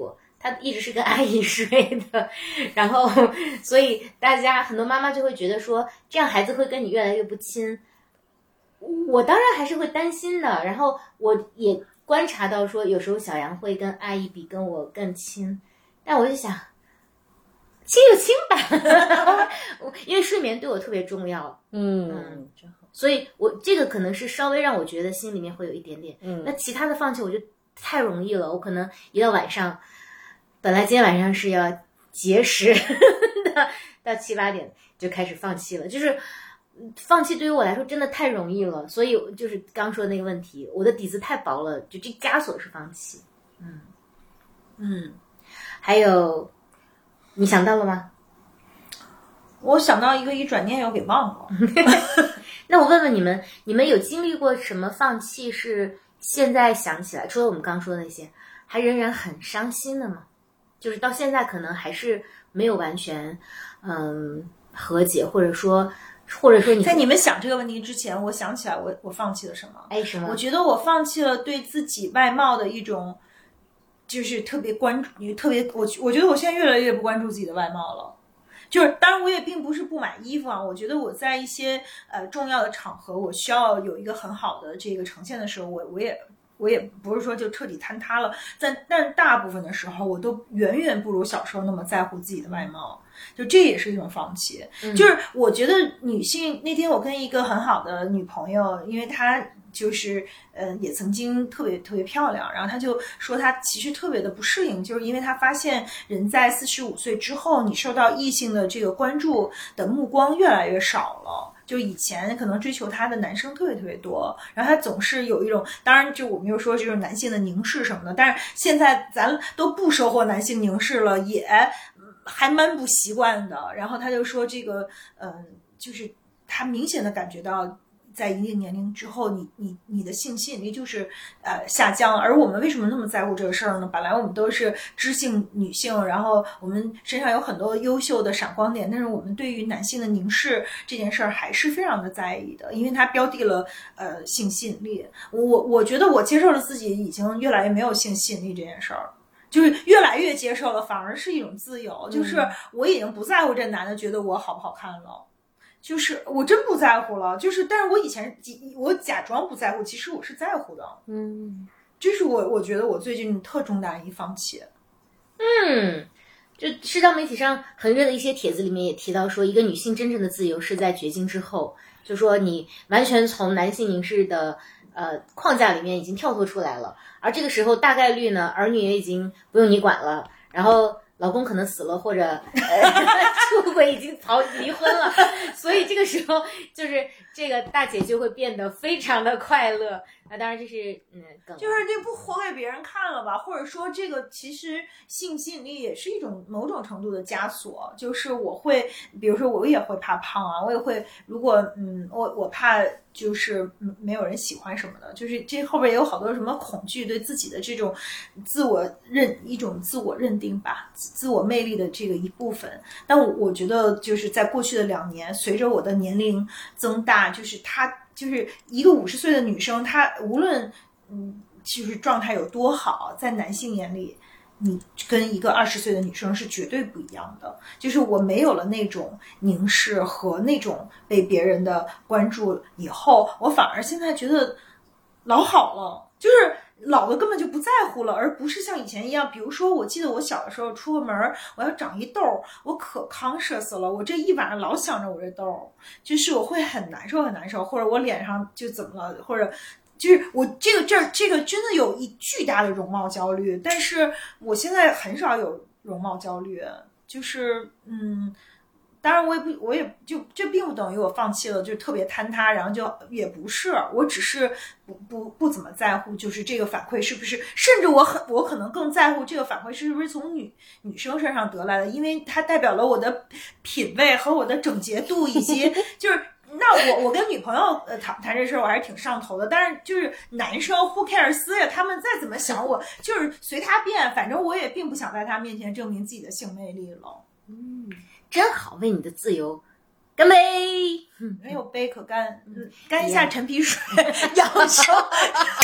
他一直是跟阿姨睡的，然后所以大家很多妈妈就会觉得说，这样孩子会跟你越来越不亲。我当然还是会担心的，然后我也观察到说，有时候小杨会跟阿姨比跟我更亲，但我就想，亲就亲吧，因为睡眠对我特别重要。 嗯， 嗯真好。所以我这个可能是稍微让我觉得心里面会有一点点， 嗯， 那其他的放弃我觉得太容易了，我可能一到晚上。本来今天晚上是要节食的，到七八点就开始放弃了。就是放弃对于我来说真的太容易了，所以就是刚说的那个问题，我的底子太薄了，就这枷锁是放弃。嗯嗯，还有你想到了吗？ 我想到一个，一转念又给忘了。 那我问问你们，你们有经历过什么放弃是现在想起来，除了我们刚说的那些，还仍然很伤心的吗？就是到现在可能还是没有完全嗯和解，或者说或者说你在你们想这个问题之前，我想起来我我放弃了什么？ 哎，什么？ 我觉得我放弃了对自己外貌的一种，就是特别关注，特别我我觉得我现在越来越不关注自己的外貌了。就是当然我也并不是不买衣服啊，我觉得我在一些呃重要的场合，我需要有一个很好的这个呈现的时候，我我也。我也不是说就彻底坍塌了，但但大部分的时候，我都远远不如小时候那么在乎自己的外貌，就这也是一种放弃。 嗯、 就是我觉得女性那天我跟一个很好的女朋友，因为她就是呃也曾经特别特别漂亮，然后她就说她其实特别的不适应，就是因为她发现人在四十五岁之后，你受到异性的这个关注的目光越来越少了。就以前可能追求她的男生特别特别多，然后她总是有一种，当然就我们又说这种男性的凝视什么的，但是现在咱都不收获男性凝视了，也还蛮不习惯的。然后她就说这个，嗯、呃，就是她明显的感觉到。在一定年龄之后，你你你的性吸引力就是呃下降，而我们为什么那么在乎这个事儿呢？本来我们都是知性女性，然后我们身上有很多优秀的闪光点，但是我们对于男性的凝视这件事儿还是非常的在意的，因为它标的了呃性吸引力。我我觉得我接受了自己已经越来越没有性吸引力这件事儿。就是越来越接受了，反而是一种自由。就是我已经不在乎这男的觉得我好不好看了。就是我真不在乎了，就是但是我以前我假装不在乎，其实我是在乎的。 嗯， 这是我我觉得我最近特重大一放弃。 嗯，就社交媒体上很热的一些帖子里面也提到说，一个女性真正的自由是在绝经之后，就说你完全从男性凝视的呃框架里面已经跳脱出来了，而这个时候大概率呢，儿女也已经不用你管了，然后老公可能死了，或者、呃、出轨已经逃离婚了，所以这个时候就是这个大姐就会变得非常的快乐。那当然这是嗯梗， 就是这不活给别人看了吧？或者说这个其实性吸引力也是一种某种程度的枷锁。就是我会，比如说我也会怕胖啊，我也会，如果嗯我我怕就是没有人喜欢什么的，就是这后边也有好多什么恐惧，对自己的这种自我认一种自我认定吧，自我魅力的这个一部分。但我我觉得就是在过去的两年，随着我的年龄增大，就是它就是一个五十岁的女生，她无论嗯就是状态有多好，在男性眼里你跟一个二十岁的女生是绝对不一样的。就是我没有了那种凝视和那种被别人的关注以后，我反而现在觉得老好了，就是老的根本就不在乎了，而不是像以前一样。比如说我记得我小的时候出个门我要长一痘，我可 conscious 了，我这一晚上老想着我这痘，就是我会很难受很难受，或者我脸上就怎么了，或者就是我这个这儿这个真的有一巨大的容貌焦虑。但是我现在很少有容貌焦虑，就是嗯当然我也不我也就这并不等于我放弃了，就特别坍塌，然后就也不是，我只是不不不怎么在乎，就是这个反馈是不是，甚至我很我可能更在乎这个反馈是不是从女女生身上得来的，因为它代表了我的品味和我的整洁度，以及就是那我我跟女朋友呃谈谈这事儿我还是挺上头的，但是就是男生 who cares 呀，他们再怎么想我就是随他便，反正我也并不想在他面前证明自己的性魅力了。 嗯，真好，为你的自由干杯！ 没有杯可干，干一下陈皮水，要求。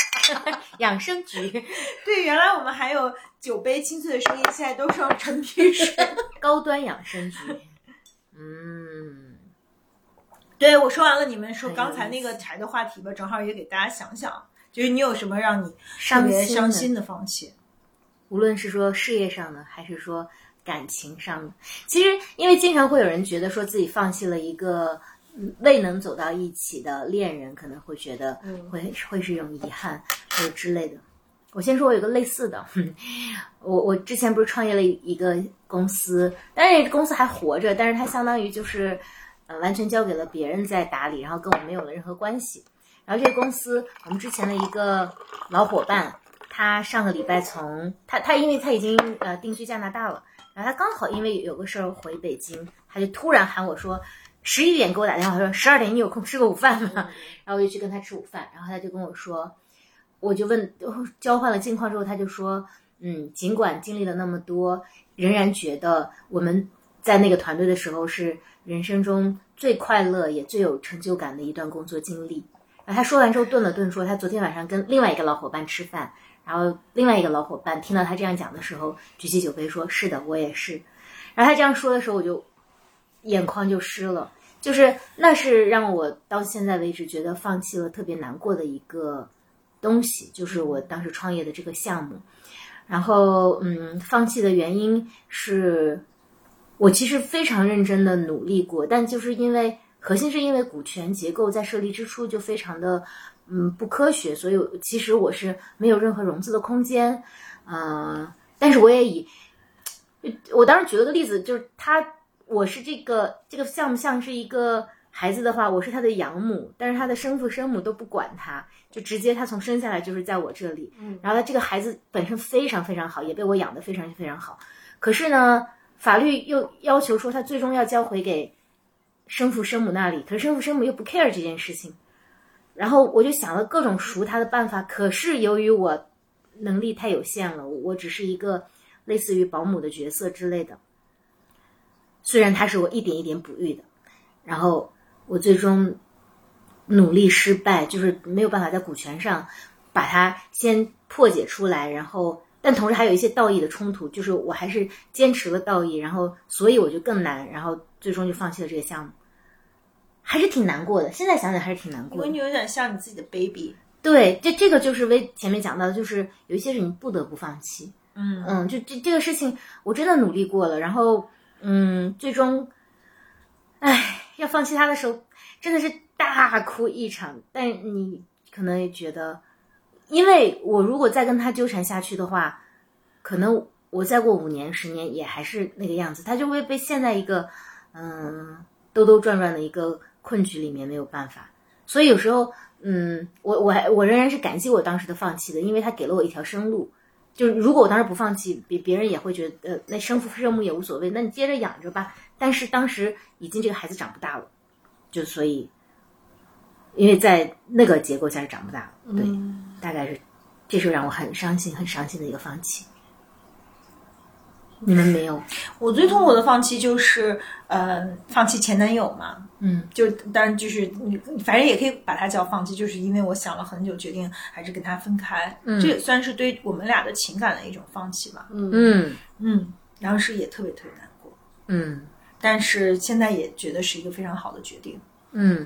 养生局。 对，原来我们还有酒杯清脆的声音，现在都是用陈皮水。 高端养生局。嗯， 对，我说完了，你们说刚才那个柴的话题吧，正好也给大家想想，就是你有什么让你特别伤心的放弃？ 无论是说事业上的，还是说感情上的，其实因为经常会有人觉得说自己放弃了一个未能走到一起的恋人，可能会觉得会、嗯、会是一种遗憾或者之类的。我先说我有个类似的，我我之前不是创业了一个公司，但是公司还活着，但是它相当于就是呃完全交给了别人在打理，然后跟我没有了任何关系。然后这个公司我们之前的一个老伙伴，他上个礼拜从他他因为他已经呃定居加拿大了，然后他刚好因为有个事儿回北京，他就突然喊我说十一点给我打电话说十二点你有空吃个午饭吗？然后我就去跟他吃午饭，然后他就跟我说，我就问交换了近况之后，他就说嗯，尽管经历了那么多，仍然觉得我们在那个团队的时候是人生中最快乐也最有成就感的一段工作经历。然后他说完之后顿了顿说，他昨天晚上跟另外一个老伙伴吃饭，然后另外一个老伙伴听到他这样讲的时候举起酒杯说是的我也是。然后他这样说的时候我就眼眶就湿了，就是那是让我到现在为止觉得放弃了特别难过的一个东西，就是我当时创业的这个项目。然后嗯，放弃的原因是我其实非常认真的努力过，但就是因为核心是因为股权结构在设立之初就非常的嗯不科学，所以其实我是没有任何融资的空间。呃，但是我也以我当时举了个例子，就是他我是这个这个项目像是一个孩子的话，我是他的养母，但是他的生父生母都不管他，就直接他从生下来就是在我这里。嗯，然后他这个孩子本身非常非常好，也被我养得非常非常好。可是呢，法律又要求说他最终要交回给生父生母那里，可是生父生母又不 care 这件事情。然后我就想了各种赎他的办法，可是由于我能力太有限了，我只是一个类似于保姆的角色之类的。虽然他是我一点一点哺育的，然后我最终努力失败，就是没有办法在股权上把它先破解出来，然后但同时还有一些道义的冲突，就是我还是坚持了道义，然后所以我就更难，然后最终就放弃了这个项目，还是挺难过的。现在想想还是挺难过的， 因为你有点像你自己的 baby。 对，这这个就是为前面讲到的，就是有一些是你不得不放弃。 嗯嗯，就这这个事情我真的努力过了，然后嗯，最终唉要放弃它的时候真的是大哭一场。但你可能也觉得，因为我如果再跟他纠缠下去的话，可能我再过五年十年也还是那个样子，他就会被陷在一个嗯兜兜转转的一个困局里面，没有办法。所以有时候嗯我我还我仍然是感激我当时的放弃的，因为他给了我一条生路。就是如果我当时不放弃，比别人也会觉得呃那生父生母也无所谓，那你接着养着吧。但是当时已经这个孩子长不大了，就所以因为在那个结构下是长不大了，对、嗯、大概是这是让我很伤心很伤心的一个放弃。你们没有？ 我最痛苦的放弃就是呃放弃前男友嘛。 嗯， 就当然就是你反正也可以把它叫放弃，就是因为我想了很久，决定还是跟他分开。嗯，这也算是对我们俩的情感的一种放弃吧。 嗯嗯嗯，然后是也特别特别难过。 嗯， 但是现在也觉得是一个非常好的决定。 嗯。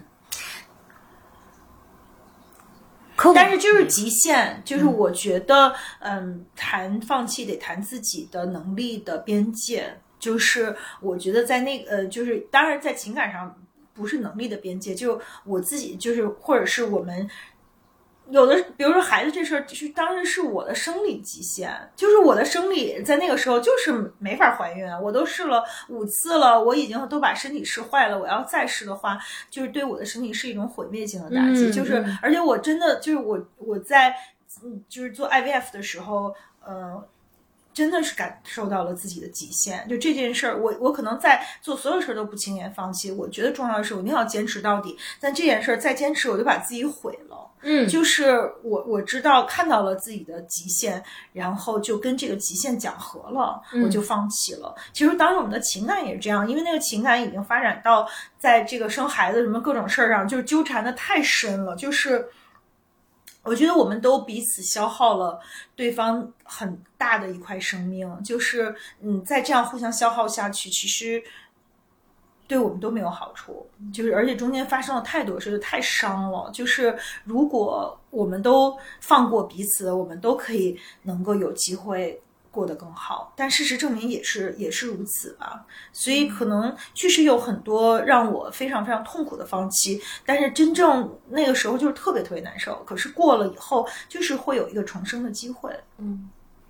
但是就是极限，就是我觉得嗯谈放弃得谈自己的能力的边界，就是我觉得在那个呃就是当然在情感上不是能力的边界，就我自己就是或者是我们有的比如说孩子这事儿，就是当时是我的生理极限，就是我的生理在那个时候就是没法怀孕啊，我都试了五次了，我已经都把身体试坏了，我要再试的话就是对我的身体是一种毁灭性的打击、嗯、就是而且我真的就是我我在就是做 I V F 的时候呃真的是感受到了自己的极限，就这件事儿，我我可能在做所有事儿都不轻言放弃，我觉得重要的是我一定要坚持到底，但这件事儿再坚持我就把自己毁了。 嗯， 就是我我知道看到了自己的极限，然后就跟这个极限讲和了，我就放弃了。嗯、其实当时我们的情感也是这样，因为那个情感已经发展到在这个生孩子什么各种事儿上，就是纠缠的太深了，就是我觉得我们都彼此消耗了对方很大的一块生命，就是嗯，再这样互相消耗下去，其实对我们都没有好处，就是而且中间发生了太多事，太伤了。就是如果我们都放过彼此，我们都可以能够有机会过得更好，但事实证明也是也是如此吧。所以可能确实有很多让我非常非常痛苦的放弃，但是真正那个时候就是特别特别难受，可是过了以后就是会有一个重生的机会。 嗯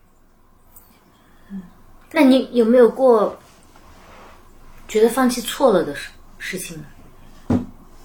嗯，那你有没有过觉得放弃错了的事事情呢？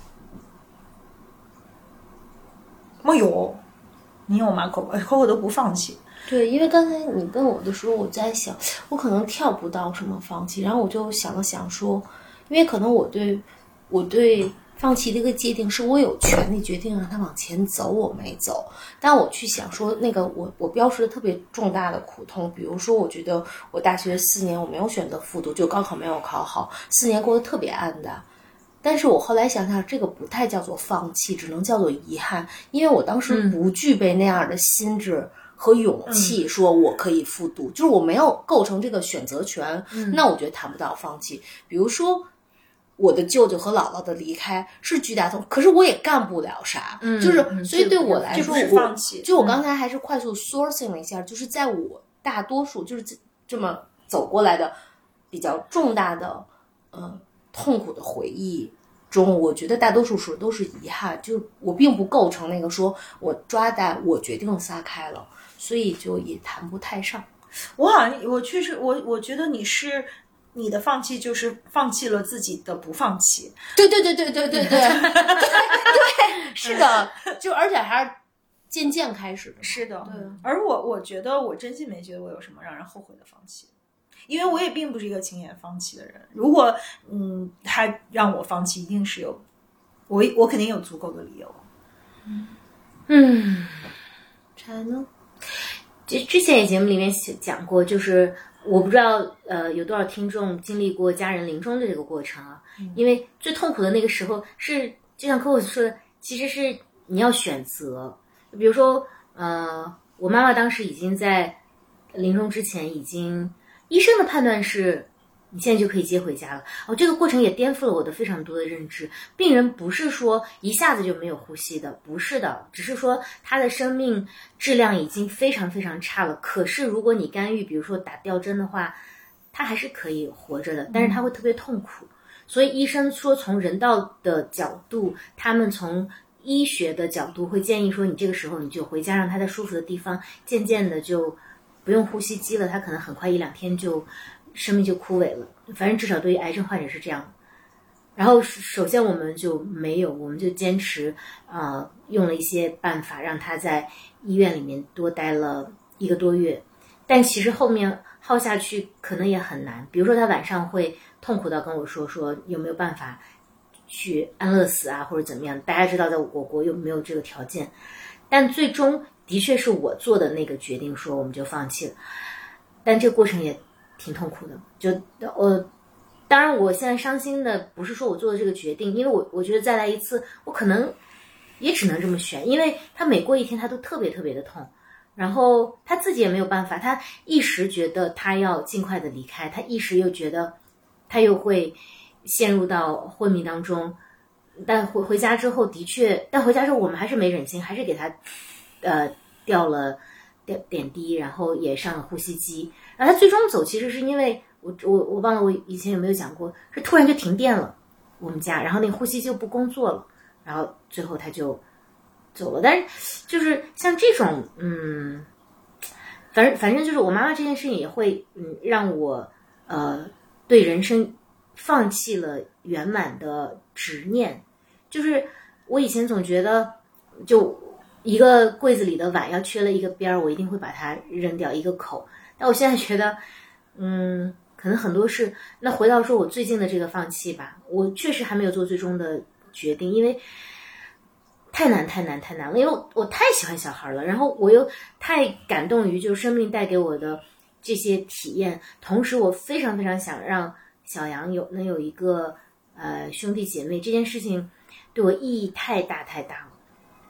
我有，你有吗？Coco Coco都不放弃。 对，因为刚才你问我的时候，我在想，我可能跳不到什么放弃，然后我就想了想说，因为可能我对我对放弃的一个界定是我有权利决定让他往前走，我没走。但我去想说，那个我我标识的特别重大的苦痛，比如说，我觉得我大学四年我没有选择复读，就高考没有考好，四年过得特别暗淡。但是我后来想想，这个不太叫做放弃，只能叫做遗憾，因为我当时不具备那样的心智和勇气，说我可以复读，嗯、就是我没有构成这个选择权，嗯、那我觉得谈不到放弃。比如说，我的舅舅和姥姥的离开是巨大痛，可是我也干不了啥， 嗯、 就是所以对我来说， 这不是放弃。 就我刚才还是快速 sourcing 了一下，嗯、就是在我大多数就是这么走过来的比较重大的呃痛苦的回忆中，我觉得大多数时候都是遗憾，就我并不构成那个说我抓带我决定撒开了，所以就也谈不太上。 我好像我确实我我觉得你是你的放弃就是放弃了自己的不放弃。 对对对对对对对对对，是的，就而且还是渐渐开始的。 是的，对。而我我觉得我真心没觉得我有什么让人后悔的放弃。因为我也并不是一个轻言放弃的人，如果嗯他让我放弃，一定是有我我肯定有足够的理由。 嗯，柴呢？之之前也节目里面讲过，就是我不知道呃有多少听众经历过家人临终的这个过程啊，嗯、因为最痛苦的那个时候是，就像Coco说的，其实是你要选择，比如说呃我妈妈当时已经在临终之前已经。医生的判断是你现在就可以接回家了。哦，这个过程也颠覆了我的非常多的认知。病人不是说一下子就没有呼吸的，不是的，只是说他的生命质量已经非常非常差了。可是如果你干预，比如说打吊针的话，他还是可以活着的，但是他会特别痛苦。所以医生说从人道的角度，他们从医学的角度会建议说，你这个时候你就回家，让他在舒服的地方渐渐的就不用呼吸机了，他可能很快一两天就生命就枯萎了。反正至少对于癌症患者是这样。然后首先我们就没有，我们就坚持呃用了一些办法让他在医院里面多待了一个多月。但其实后面耗下去可能也很难，比如说他晚上会痛苦到跟我说说有没有办法去安乐死啊，或者怎么样。大家知道在我国有没有这个条件，但最终的确是我做的那个决定，说我们就放弃了。但这个过程也挺痛苦的。就呃，当然我现在伤心的不是说我做的这个决定，因为我我觉得再来一次，我可能也只能这么选，因为他每过一天他都特别特别的痛，然后他自己也没有办法，他一时觉得他要尽快的离开，他一时又觉得他又会陷入到昏迷当中。但回回家之后的确，但回家之后我们还是没忍心，还是给他呃吊了点点滴，然后也上了呼吸机。然后他最终走其实是因为我我我忘了我以前有没有讲过，是突然就停电了我们家，然后那个呼吸机就不工作了，然后最后他就走了。但是就是像这种嗯，反正反正就是我妈妈这件事情也会嗯让我呃对人生放弃了圆满的执念。就是我以前总觉得就一个柜子里的碗要缺了一个边儿，我一定会把它扔掉一个口。但我现在觉得嗯可能很多事，那回到说我最近的这个放弃吧，我确实还没有做最终的决定，因为太难太难太难了，因为我我太喜欢小孩了，然后我又太感动于就是生命带给我的这些体验，同时我非常非常想让小杨有能有一个呃兄弟姐妹，这件事情对我意义太大太大了。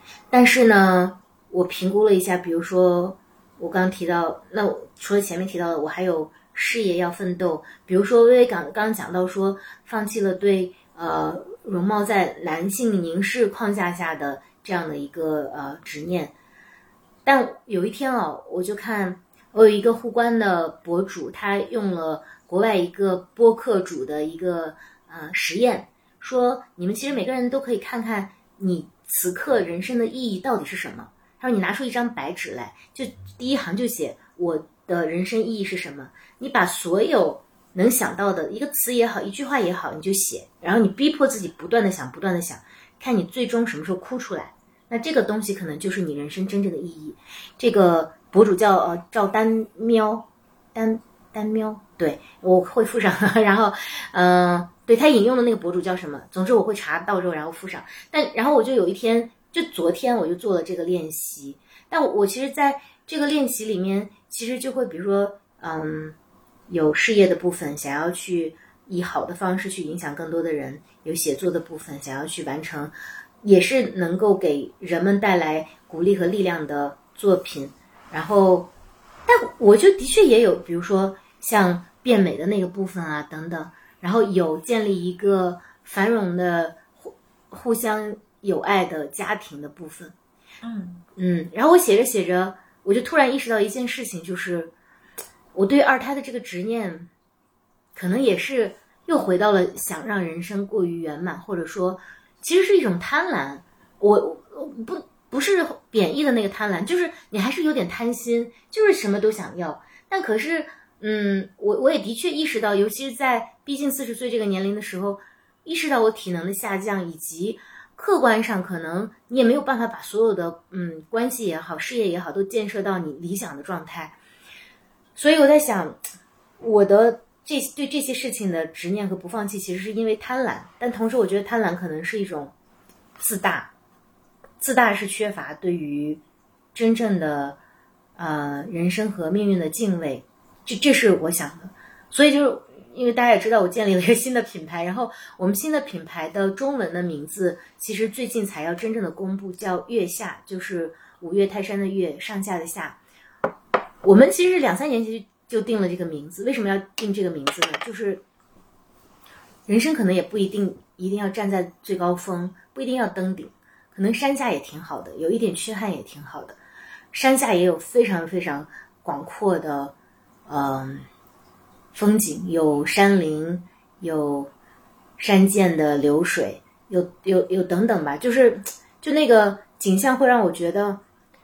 但是呢，我评估了一下，比如说我刚刚提到，那除了前面提到的，我还有事业要奋斗，比如说微微刚刚讲到说，放弃了对呃容貌在男性凝视框架下的这样的一个呃执念。但有一天啊，我就看我有一个互关的博主，他用了国外一个播客主的一个呃实验，说你们其实每个人都可以看看你此刻人生的意义到底是什么。他说你拿出一张白纸来，就第一行就写我的人生意义是什么，你把所有能想到的一个词也好，一句话也好，你就写，然后你逼迫自己不断的想不断的想，看你最终什么时候哭出来。那这个东西可能就是你人生真正的意义。这个博主叫呃赵丹喵，丹丹喵，对，我会附上。然后，嗯、呃，对他引用的那个博主叫什么？总之我会查到之后然后附上。但然后我就有一天，就昨天我就做了这个练习。但我我其实在这个练习里面，其实就会比如说，嗯，有事业的部分，想要去以好的方式去影响更多的人；有写作的部分，想要去完成。也是能够给人们带来鼓励和力量的作品。然后但我就的确也有比如说像变美的那个部分啊等等，然后有建立一个繁荣的互互相有爱的家庭的部分。 嗯嗯，然后我写着写着我就突然意识到一件事情，就是我对二胎的这个执念可能也是又回到了想让人生过于圆满，或者说其实是一种贪婪。我我不不是贬义的那个贪婪，就是你还是有点贪心，就是什么都想要。但可是，嗯，我我也的确意识到，尤其是在逼近四十岁这个年龄的时候，意识到我体能的下降，以及客观上可能你也没有办法把所有的嗯关系也好，事业也好，都建设到你理想的状态。所以我在想，我的这对这些事情的执念和不放弃，其实是因为贪婪，但同时我觉得贪婪可能是一种自大，自大是缺乏对于真正的呃人生和命运的敬畏，这这是我想的。所以就是因为大家也知道我建立了一个新的品牌，然后我们新的品牌的中文的名字其实最近才要真正的公布，叫月下，就是五岳泰山的岳，上下的下。我们其实两三年前就定了这个名字，为什么要定这个名字呢？就是人生可能也不一定一定要站在最高峰，不一定要登顶，可能山下也挺好的，有一点缺憾也挺好的。山下也有非常非常广阔的嗯、呃、风景，有山林，有山涧的流水，有有有等等吧，就是就那个景象会让我觉得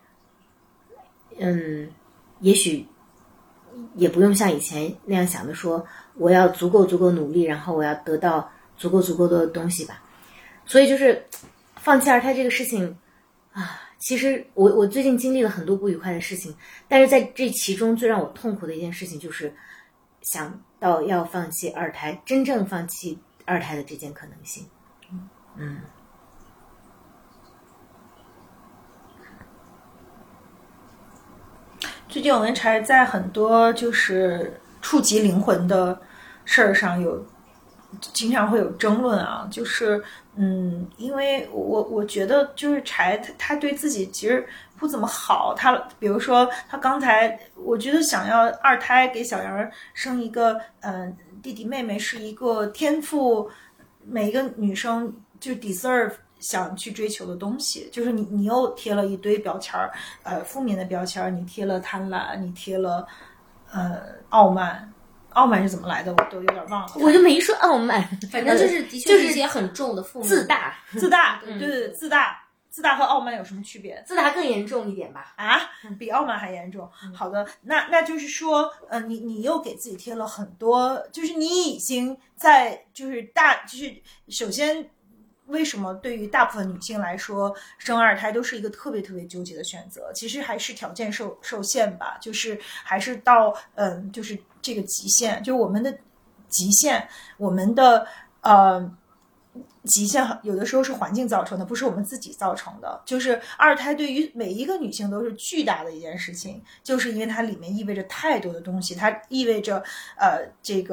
嗯也许也不用像以前那样想的说我要足够足够努力，然后我要得到足够足够多的东西吧。所以就是放弃二胎这个事情啊，其实我我最近经历了很多不愉快的事情，但是在这其中最让我痛苦的一件事情就是想到要放弃二胎，真正放弃二胎的这件可能性。嗯， 最近我跟柴在很多就是触及灵魂的事儿上有经常会有争论啊，就是嗯，因为我我觉得就是柴他他对自己其实不怎么好，他比如说他刚才我觉得想要二胎给小杨生一个嗯、呃、弟弟妹妹是一个天赋，每一个女生就 deserve想去追求的东西，就是你你又贴了一堆标签儿，呃，负面的标签儿，你贴了贪婪，你贴了呃傲慢，傲慢是怎么来的我都有点忘了， 我就没说傲慢， 反正就是的确是一些很重的负面， 自大， 自大， 嗯对对对，自大，自大和傲慢有什么区别？ 自大更严重一点吧？ 啊，比傲慢还严重。好的，那那就是说，呃，你你又给自己贴了很多，就是你已经在就是大就是首先。为什么对于大部分女性来说，生二胎都是一个特别特别纠结的选择？其实还是条件受受限吧，就是还是到嗯，就是这个极限，就是我们的极限，我们的呃极限有的时候是环境造成的，不是我们自己造成的。就是二胎对于每一个女性都是巨大的一件事情，就是因为它里面意味着太多的东西，它意味着呃这个。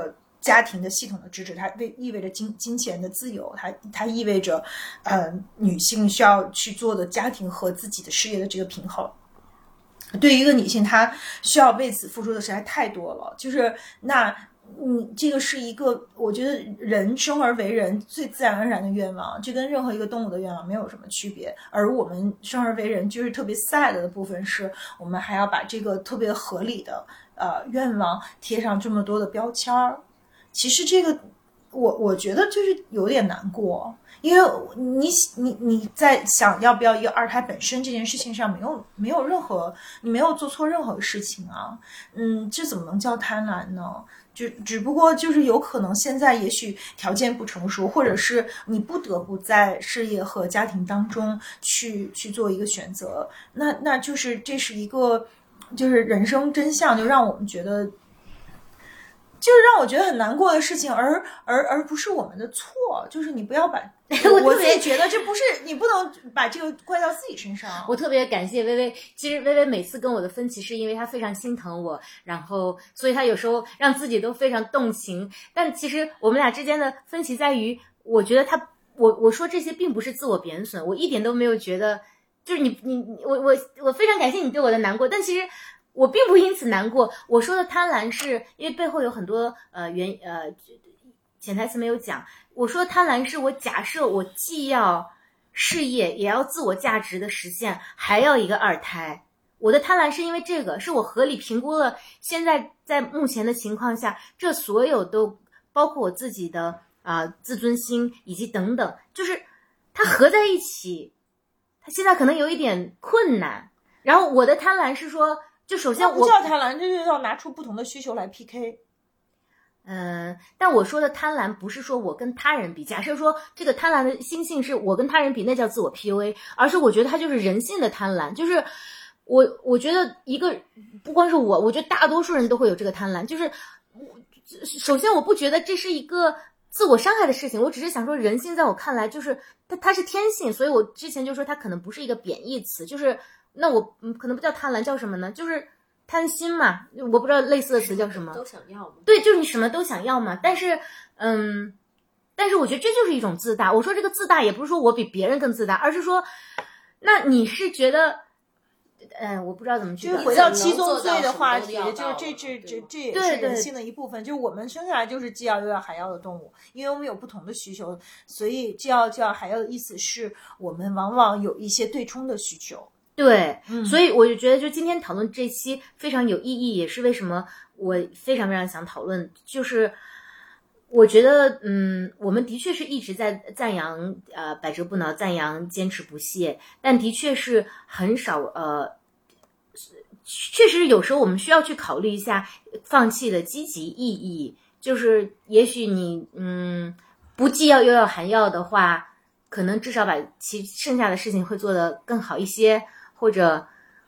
家庭的系统的支持，它为意味着金金钱的自由，它它意味着呃女性需要去做的家庭和自己的事业的这个平衡。对于一个女性，她需要为此付出的实在太多了，就是那你这个是一个我觉得人生而为人最自然而然的愿望，这跟任何一个动物的愿望没有什么区别。而我们生而为人就是特别 sad 的部分，是我们还要把这个特别合理的呃愿望贴上这么多的标签儿。其实这个我我觉得就是有点难过，因为你你你在想要不要一个二胎本身这件事情上没有没有任何你没有做错任何事情啊，嗯，这怎么能叫贪婪呢？只只不过就是有可能现在也许条件不成熟，或者是你不得不在事业和家庭当中去去做一个选择，那那就是这是一个就是人生真相，就让我们觉得。就是让我觉得很难过的事情，而而而不是我们的错，就是你不要把我我自己觉得这不是你不能把这个怪到自己身上。 我特别感谢薇薇，其实薇薇每次跟我的分歧是因为她非常心疼我，然后所以她有时候让自己都非常动情，但其实我们俩之间的分歧在于，我觉得她我我说这些并不是自我贬损，我一点都没有觉得就是你你我我我非常感谢你对我的难过，但其实。我并不因此难过，我说的贪婪是因为背后有很多呃原呃潜台词没有讲。我说贪婪是我假设我既要事业也要自我价值的实现，还要一个二胎。我的贪婪是因为这个，是我合理评估了现在在目前的情况下，这所有都包括我自己的啊、呃、自尊心以及等等，就是它合在一起，它现在可能有一点困难。然后我的贪婪是说。就首先我不叫贪婪，这就要拿出不同的需求来 P K。 嗯，但我说的贪婪不是说我跟他人比，假设说这个贪婪的心性是我跟他人比，那叫自我 P U A， 而是我觉得它就是人性的贪婪，就是我我觉得一个不光是我，我觉得大多数人都会有这个贪婪，就是首先我不觉得这是一个自我伤害的事情，我只是想说人性在我看来就是它它是天性，所以我之前就说它可能不是一个贬义词，就是那我嗯可能不叫贪婪，叫什么呢？就是贪心嘛，我不知道类似的词叫什么。 都想要吗？ 对，就是你什么都想要嘛。但是，嗯，但是我觉得这就是一种自大。我说这个自大也不是说我比别人更自大，而是说，那你是觉得，呃，我不知道怎么去。 就是回到七宗罪的话题，就是这这这这也是人性的一部分。就是我们生下来就是既要又要还要的动物，因为我们有不同的需求，所以既要既要还要的意思是我们往往有一些对冲的需求。 对、 嗯， 所以我就觉得就今天讨论这期非常有意义，也是为什么我非常非常想讨论，就是我觉得嗯我们的确是一直在赞扬呃百折不挠，赞扬坚持不懈，但的确是很少呃确实有时候我们需要去考虑一下放弃的积极意义，就是也许你嗯不既要又要还要的话，可能至少把其剩下的事情会做得更好一些，或者，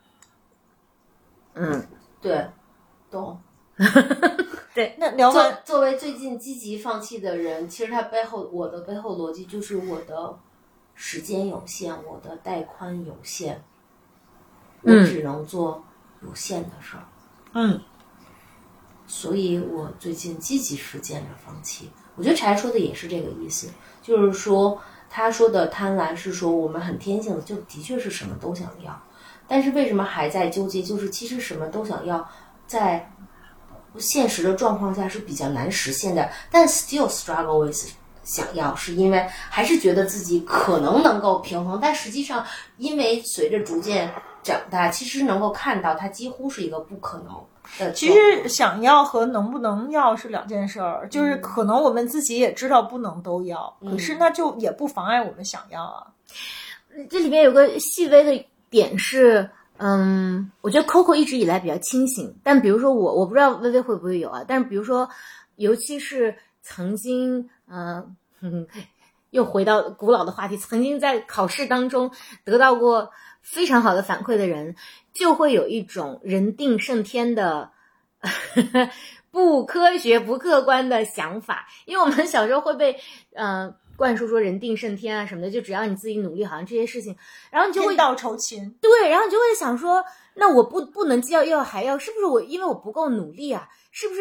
嗯， 对，懂。 对， 那聊完作作为最近积极放弃的人，其实他背后我的背后逻辑就是我的时间有限，我的带宽有限，我只能做有限的事儿。 嗯， 所以我最近积极实践着放弃。我觉得柴说的也是这个意思，就是说他说的贪婪是说我们很天性的，就的确是什么都想要，但是为什么还在纠结？就是其实什么都想要，在现实的状况下是比较难实现的，但 still struggle with 想要，是因为还是觉得自己可能能够平衡，但实际上因为随着逐渐长大，其实能够看到它几乎是一个不可能的。 其实想要和能不能要是两件事儿，就是可能我们自己也知道不能都要， 嗯、 可是那就也不妨碍我们想要啊。 这里面有个细微的点是，嗯，我觉得 Coco 一直以来比较清醒，但比如说我，我不知道薇薇会不会有啊，但是比如说，尤其是曾经，嗯、呃，又回到古老的话题，曾经在考试当中得到过非常好的反馈的人，就会有一种人定胜天的不科学、不客观的想法，因为我们小时候会被，嗯、呃。灌输说人定胜天啊什么的，就只要你自己努力，好像这些事情，然后你就会天道酬勤。 对，然后你就会想说，那我不不能既要又要还要，是不是我因为我不够努力啊？是不是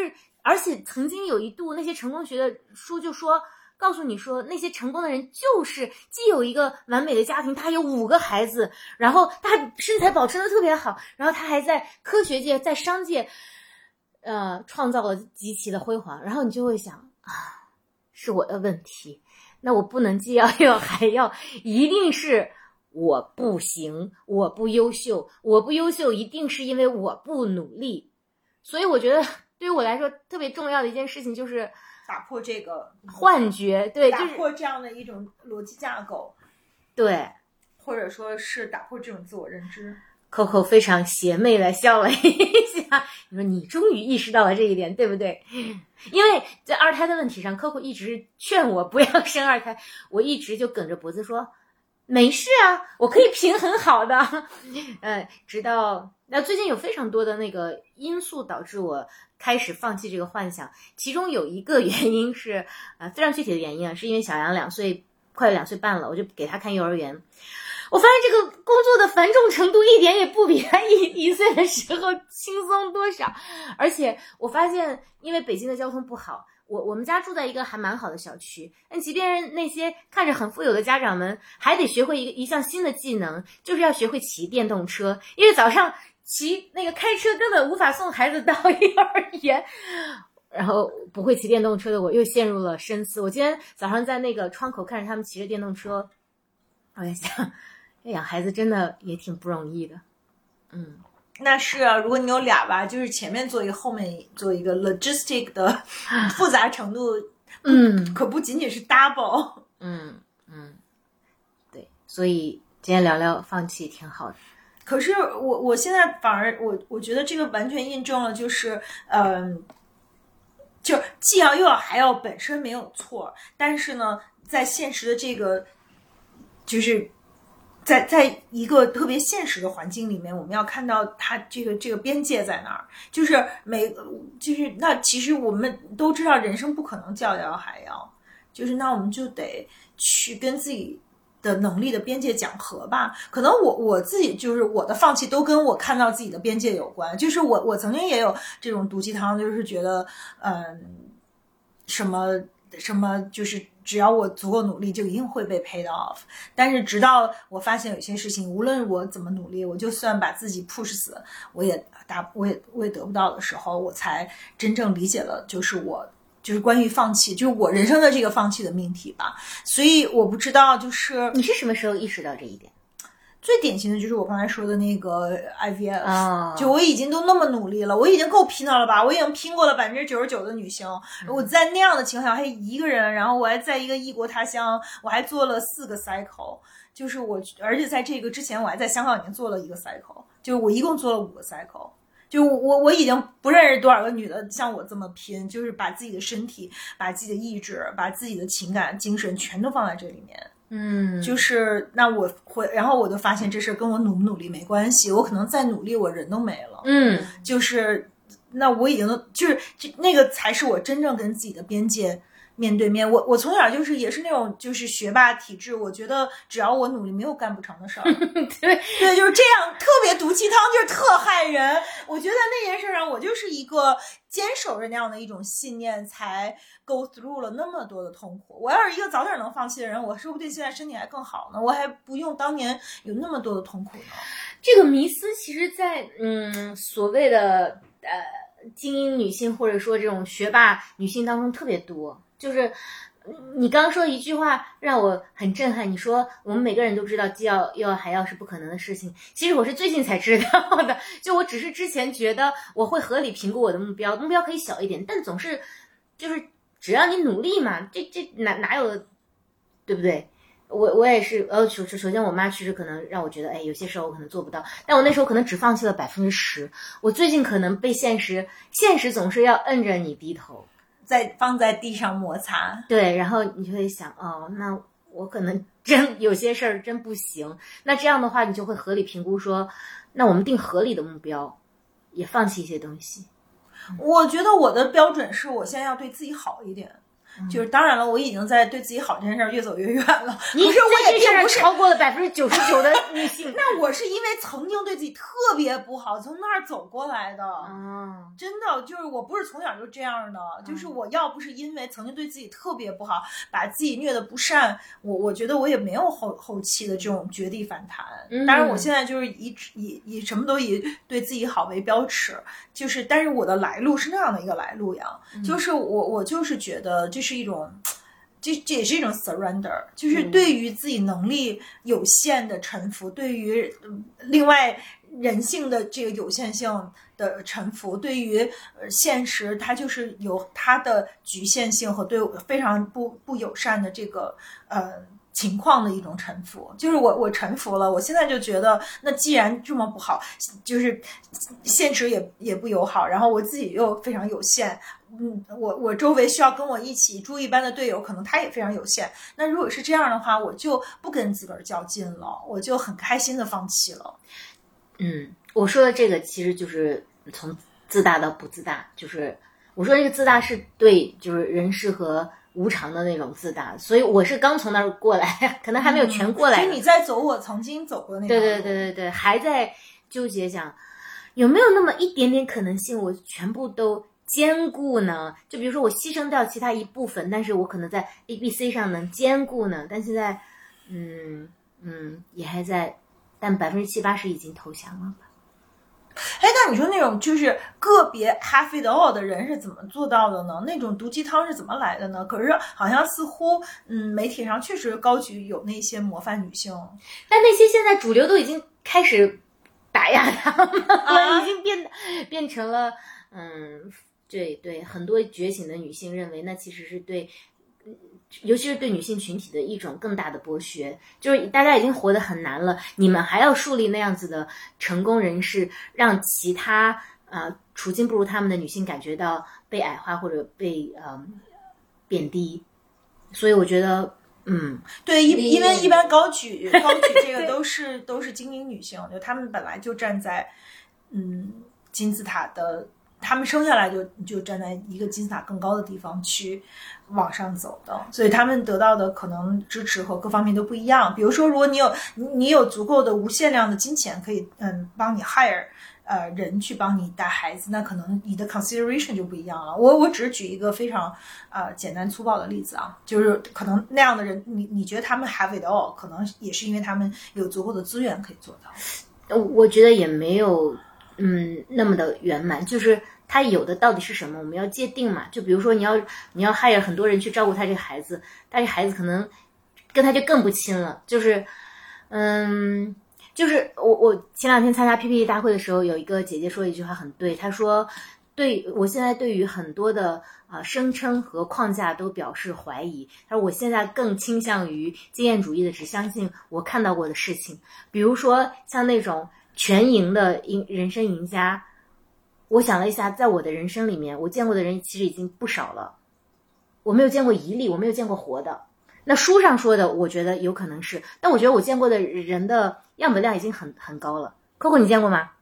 而且曾经有一度那些成功学的书就说告诉你说，那些成功的人就是既有一个完美的家庭，他有五个孩子，然后他身材保持得特别好，然后他还在科学界在商界呃创造了极其的辉煌。然后你就会想啊，是我的问题，那我不能既要又要还要，一定是我不行，我不优秀，我不优秀一定是因为我不努力。所以我觉得对于我来说特别重要的一件事情就是打破这个幻觉，对， 打就是破这样的一种逻辑架构， 对， 或者说是打破这种自我认知。 Coco 非常邪魅的笑了一下，你说你终于意识到了这一点，对不对？因为在二胎的问题上 ，Coco 一直劝我不要生二胎，我一直就梗着脖子说没事啊，我可以平衡好的。呃，直到那最近有非常多的那个因素导致我开始放弃这个幻想，其中有一个原因是呃非常具体的原因啊，是因为小杨两岁快两岁半了，我就给他看幼儿园。我发现这个工作的繁重程度一点也不比他一一岁的时候轻松多少，而且我发现因为北京的交通不好，我我们家住在一个还蛮好的小区，但即便那些看着很富有的家长们还得学会一个一项新的技能，就是要学会骑电动车，因为早上骑那个开车根本无法送孩子到幼儿园。然后不会骑电动车的我又陷入了深思。我今天早上在那个窗口看着他们骑着电动车，我在想养孩子真的也挺不容易的。嗯， 那是啊，如果你有俩吧，就是前面做一个，后面做一个 logistic 的复杂程度， 嗯， 可不仅仅是 double。 嗯嗯，对，所以今天聊聊放弃挺好的。 可是我我现在反而我我觉得这个完全印证了，就是嗯、呃，就既要又要还要本身没有错，但是呢，在现实的这个就是。在在一个特别现实的环境里面，我们要看到它这个这个边界在哪儿，就是每就是那其实我们都知道人生不可能叫要还要，就是那我们就得去跟自己的能力的边界讲和吧。可能我我自己就是我的放弃都跟我看到自己的边界有关，就是我我曾经也有这种毒鸡汤，就是觉得嗯什么什么就是只要我足够努力就一定会被 paid off， 但是直到我发现有些事情无论我怎么努力，我就算把自己 push 死，我也达我也我也得不到的时候，我才真正理解了就是我就是关于放弃，就是我人生的这个放弃的命题吧。所以我不知道就是你是什么时候意识到这一点？ 最典型的就是我刚才说的那个 I V F， 哦， 就我已经都那么努力了，我已经够拼了吧，我已经拼过了百分之九十九的女性，我在那样的情况下还一个人，然后我还在一个异国他乡，我还做了四个 cycle， 就是我，而且在这个之前我还在香港已经做了一个 cycle， 就是我一共做了五个 cycle。就我我已经不认识多少个女的像我这么拼，就是把自己的身体、把自己的意志、把自己的情感、精神全都放在这里面。 嗯， 就是那我会，然后我就发现这事跟我努不努力没关系，我可能再努力，我人都没了。 嗯， 就是那我已经就是这那个才是我真正跟自己的边界面对面。我我从小就是也是那种就是学霸体质，我觉得只要我努力，没有干不成的事儿。 对对，就是这样，特别毒鸡汤，就是特害人。我觉得那件事上，我就是一个坚守着那样的一种信念，才 go through 了那么多的痛苦。我要是一个早点能放弃的人，我说不定现在身体还更好呢，我还不用当年有那么多的痛苦呢。 这个迷思其实在嗯所谓的呃精英女性或者说这种学霸女性当中特别多。就是你刚刚说的一句话让我很震撼，你说我们每个人都知道既要又要还要是不可能的事情，其实我是最近才知道的。就我只是之前觉得我会合理评估我的目标，目标可以小一点，但总是就是只要你努力嘛，这这哪哪有，对不对？我我也是，呃，首首先我妈确实可能让我觉得，哎，有些时候我可能做不到，但我那时候可能只放弃了百分之十。我最近可能被现实，现实总是要摁着你低头。 在放在地上摩擦， 对，然后你就会想，哦，那我可能真有些事儿真不行。那这样的话，你就会合理评估说，那我们定合理的目标，也放弃一些东西。 我觉得我的标准是我现在要对自己好一点， 就是当然了，我已经在对自己好这件事儿越走越远了。 你可是我也并不是超过了百分之九十九的女性。 那我是因为曾经对自己特别不好，从那儿走过来的。 嗯， 真的就是我不是从小就这样的，嗯、就是我要不是因为曾经对自己特别不好，把自己虐得不善，我我觉得我也没有后后期的这种绝地反弹。 嗯、 当然，我现在就是以以以什么都以对自己好为标尺，就是但是我的来路是那样的一个来路呀，嗯、就是我我就是觉得这是一种。这这也是一种 surrender， 就是对于自己能力有限的臣服，嗯、对于另外人性的这个有限性的臣服，对于现实它就是有它的局限性和对非常不不友善的这个呃情况的一种臣服。就是我我臣服了，我现在就觉得那既然这么不好，就是现实也也不友好，然后我自己又非常有限。嗯，我我周围需要跟我一起猪一般的队友，可能他也非常有限。那如果是这样的话，我就不跟自个儿较劲了，我就很开心的放弃了。 嗯，我说的这个其实就是从自大到不自大，就是我说这个自大是对，就是人世和无常的那种自大，所以我是刚从那儿过来，可能还没有全过来。 所以你在走我曾经走过的那条路。 对对对对对，还在纠结讲有没有那么一点点可能性，我全部都兼顾呢？就比如说我牺牲掉其他一部分，但是我可能在 A、B、C 上能兼顾呢。但现在，嗯嗯，也还在，但百分之七八十已经投降了吧？ 哎，那你说那种就是个别 have it all 的人是怎么做到的呢？那种毒鸡汤是怎么来的呢？可是好像似乎，嗯，媒体上确实高举有那些模范女性， 但那些现在主流都已经开始打压他们了，啊、已经变变成了，嗯。对对，很多觉醒的女性认为，那其实是对，尤其是对女性群体的一种更大的剥削。就是大家已经活得很难了，你们还要树立那样子的成功人士，让其他呃处境不如他们的女性感觉到被矮化或者被呃贬低。所以我觉得，嗯， 对，因因为一般高举高举这个都是都是精英女性，就她们本来就站在嗯金字塔的。他们生下来就就站在一个金字塔更高的地方去往上走的，所以他们得到的可能支持和各方面都不一样。比如说，如果你有你有足够的无限量的金钱，可以嗯帮你 hire 呃人去帮你带孩子，那可能你的 consideration 就不一样了。我我只是举一个非常呃简单粗暴的例子啊，就是可能那样的人，你你觉得他们 have it all， 可能也是因为他们有足够的资源可以做到。 我觉得也没有嗯那么的圆满，就是他有的到底是什么，我们要界定嘛。就比如说你要你要 hire 很多人去照顾他这个孩子，但是孩子可能跟他就更不亲了。就是嗯就是我我前两天参加 P P T 大会的时候，有一个姐姐说一句话很对，她说对我现在对于很多的啊、呃、声称和框架都表示怀疑。她说我现在更倾向于经验主义的，只相信我看到过的事情。比如说像那种全赢的赢人生赢家，我想了一下，在我的人生里面，我见过的人其实已经不少了。我没有见过一例，我没有见过活的。那书上说的，我觉得有可能是，但我觉得我见过的人的样本量已经很很高了。Coco， 你见过吗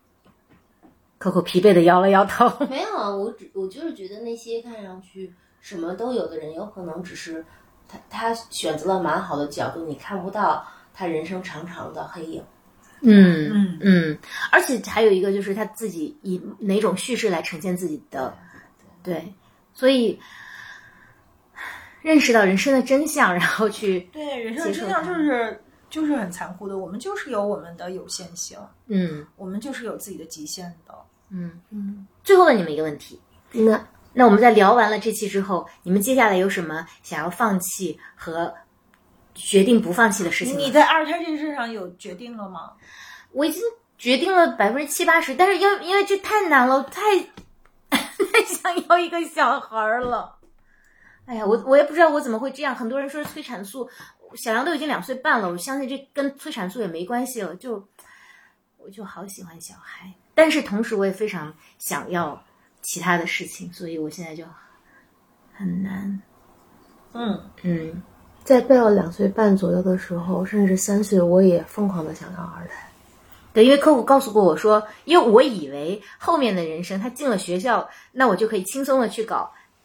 ？Coco 疲惫的摇了摇头。 没有啊，我只我就是觉得那些看上去什么都有的人，有可能只是他他选择了蛮好的角度，你看不到他人生长长的黑影。 嗯嗯嗯，而且还有一个就是他自己以哪种叙事来呈现自己的，对，所以认识到人生的真相，然后去对人生的真相就是就是很残酷的，我们就是有我们的有限性， 嗯， 我们就是有自己的极限的， 嗯嗯。最后问你们一个问题，那那我们在聊完了这期之后，你们接下来有什么想要放弃和决定不放弃的事情？ 你在二胎这件事上有决定了吗？ 我已经决定了百分之七八十，但是因因为这太难了，太太想要一个小孩了。哎呀，我我也不知道我怎么会这样。很多人说是催产素，小杨都已经两岁半了，我相信这跟催产素也没关系了。就我就好喜欢小孩，但是同时我也非常想要其他的事情，所以我现在就很难。 嗯嗯。 在贝尔两岁半左右的时候，甚至三岁，我也疯狂的想要二胎。 对，因为客户告诉过我说，因为我以为后面的人生他进了学校，那我就可以轻松的去搞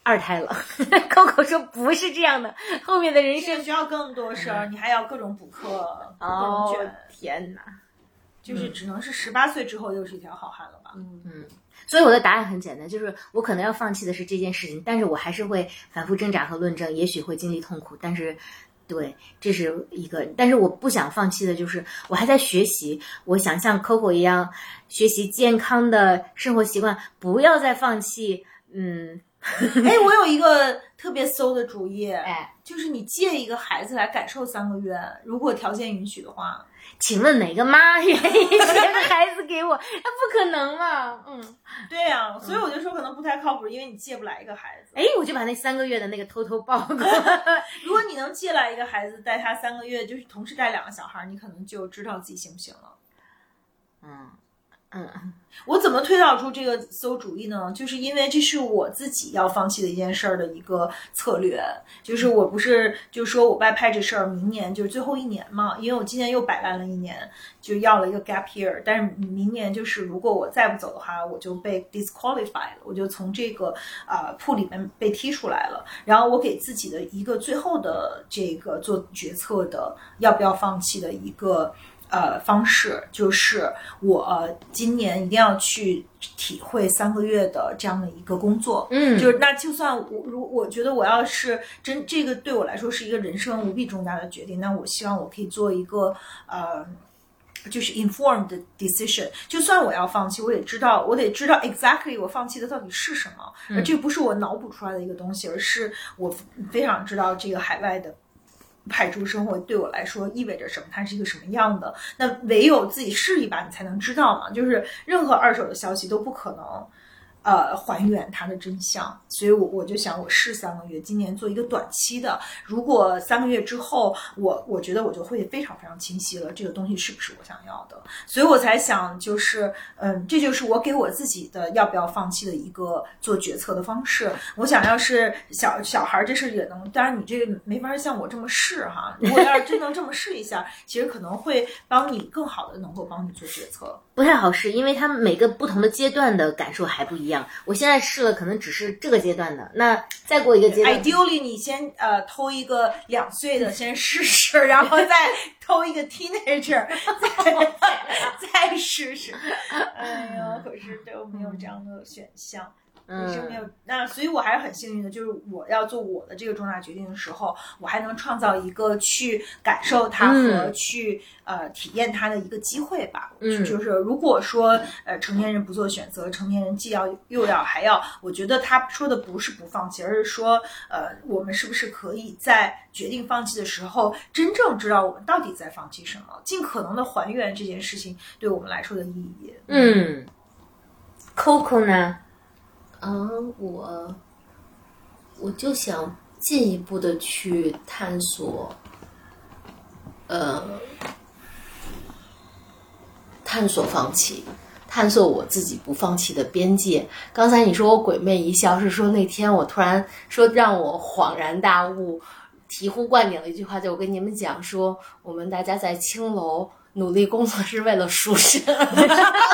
二胎了。Coco 说不是这样的，后面的人生需要更多事儿，你还要各种补课，各哦种卷， 天哪！ 就是只能是十八岁之后又是一条好汉了吧？ 嗯，所以我的答案很简单，就是我可能要放弃的是这件事情，但是我还是会反复挣扎和论证，也许会经历痛苦，但是对，这是一个，但是我不想放弃的就是我还在学习，我想像 Coco 一样学习健康的生活习惯，不要再放弃。嗯， 哎，我有一个特别馊的主意， 哎， 就是你借一个孩子来感受三个月，如果条件允许的话。 请问哪个妈愿意借个孩子给我？那不可能嘛。嗯， 对呀、啊，所以我就说可能不太靠谱，因为你借不来一个孩子。 哎，我就把那三个月的那个偷偷报过。 如果你能借来一个孩子，带他三个月，就是同时带两个小孩，你可能就知道自己行不行了。 嗯嗯， 我怎么推导出这个馊主意呢？就是因为这是我自己要放弃的一件事儿的一个策略，就是我不是就说我外派这事儿明年就是最后一年嘛，因为我今年又摆烂了一年，就要了一个 gap year， 但是明年就是如果我再不走的话，我就被 disqualified 了，我就从这个呃铺里面被踢出来了。然后我给自己的一个最后的这个做决策的要不要放弃的一个。呃，方式就是我、呃、今年一定要去体会三个月的这样的一个工作， 嗯， 就是那就算我如我觉得我要是真这个对我来说是一个人生无比重大的决定，那我希望我可以做一个呃。就是 informed decision， 就算我要放弃，我也知道，我得知道 exactly 我放弃的到底是什么，而这不是我脑补出来的一个东西，而是我非常知道这个海外的派驻生活对我来说意味着什么，它是一个什么样的。那唯有自己试一把，你才能知道嘛。就是任何二手的消息都不可能。呃，还原它的真相，所以我我就想，我试三个月，今年做一个短期的。如果三个月之后，我我觉得我就会非常非常清晰了，这个东西是不是我想要的，所以我才想，就是嗯，这就是我给我自己的要不要放弃的一个做决策的方式。我想要是小小孩这事也能，当然你这个没法像我这么试哈。如果要是真能这么试一下，其实可能会帮你更好的能够帮你做决策。 不太好试，因为他们每个不同的阶段的感受还不一样。我现在试了，可能只是这个阶段的，那再过一个阶段 ，ideally 你先呃偷一个两岁的先试试，然后再偷一个 teenager， 再再试试。哎呀，可是都没有这样的选项。 嗯， 是没有，那所以我还是很幸运的，就是我要做我的这个重大决定的时候，我还能创造一个去感受它和去、嗯、呃体验它的一个机会吧。 嗯， 就是如果说呃成年人不做选择，成年人既要又要还要，我觉得他说的不是不放弃，而是说呃我们是不是可以在决定放弃的时候，真正知道我们到底在放弃什么，尽可能的还原这件事情对我们来说的意义。 嗯 ，Coco 呢？ 啊，我我就想进一步的去探索，呃，探索放弃，探索我自己不放弃的边界。刚才你说我鬼魅一笑，是说那天我突然说让我恍然大悟、醍醐灌顶的一句话，就我跟你们讲说，我们大家在青楼努力工作是为了赎身，而不是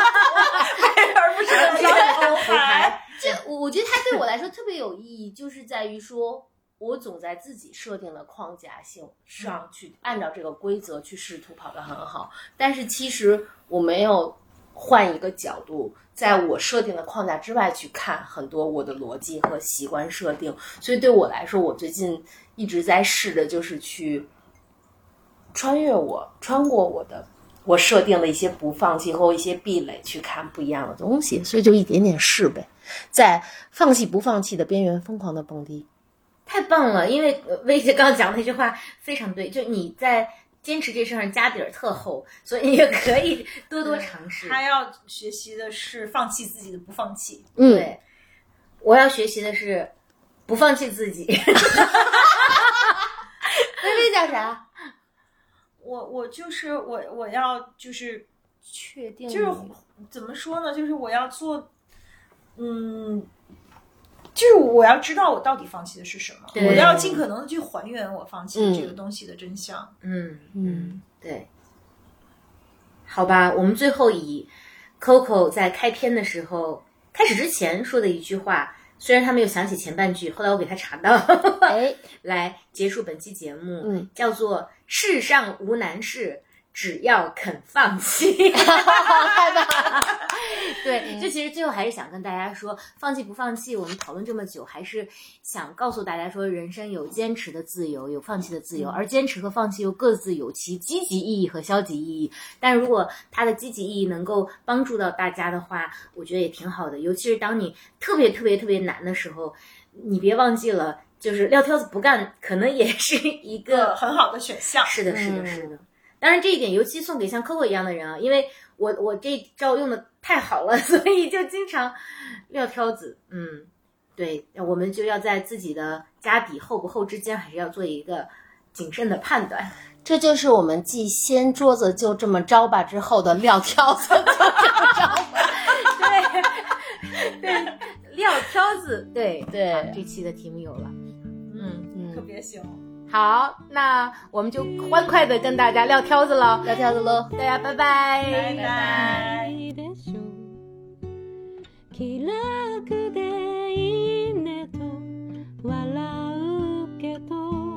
为了招红牌。 这我我觉得它对我来说特别有意义，就是在于说我总在自己设定的框架性上去按照这个规则去试图跑得很好，但是其实我没有换一个角度，在我设定的框架之外去看很多我的逻辑和习惯设定。所以对我来说，我最近一直在试的就是去穿越我穿过我的我设定的一些不放弃或一些壁垒，去看不一样的东西。所以就一点点试呗，在放弃不放弃的边缘疯狂的蹦迪。 太棒了，因为薇姐刚刚讲那句话非常对，就你在坚持这事上家底儿特厚，所以你也可以多多尝试。 他要学习的是放弃自己的不放弃。 嗯，对，我要学习的是不放弃自己。薇薇叫啥？ 我我就是我我要就是确定就是怎么说呢？就是我要做，嗯。就是我要知道我到底放弃的是什么，我要尽可能的去还原我放弃的这个东西的真相。 嗯嗯，对。好吧，我们最后以 Coco 在开篇的时候开始之前说的一句话虽然他没有想起前半句，后来我给他查到， 哎， 来结束本期节目， 嗯， 叫做世上无难事，只要肯放弃。对，这其实最后还是想跟大家说，放弃不放弃，我们讨论这么久，还是想告诉大家说，人生有坚持的自由，有放弃的自由，而坚持和放弃又各自有其积极意义和消极意义。但如果它的积极意义能够帮助到大家的话，我觉得也挺好的。尤其是当你特别特别特别难的时候，你别忘记了，就是撂挑子不干，可能也是一个很好的选项。 是的，是的，是的。当然这一点尤其送给像 Coco 一样的人啊，因为我我这招用的太好了，所以就经常撂挑子。嗯，对，我们就要在自己的家底厚不厚之间，还是要做一个谨慎的判断。 这就是我们继掀桌子就这么着吧之后的撂挑子就这么着吧。 对对，撂挑子，对对、 啊，这期的题目有了。嗯嗯， 特别行。 好，那我们就欢快的跟大家撂挑子了， 撂挑子喽， 大家拜拜， 拜拜。 気楽でいいねと笑うけど、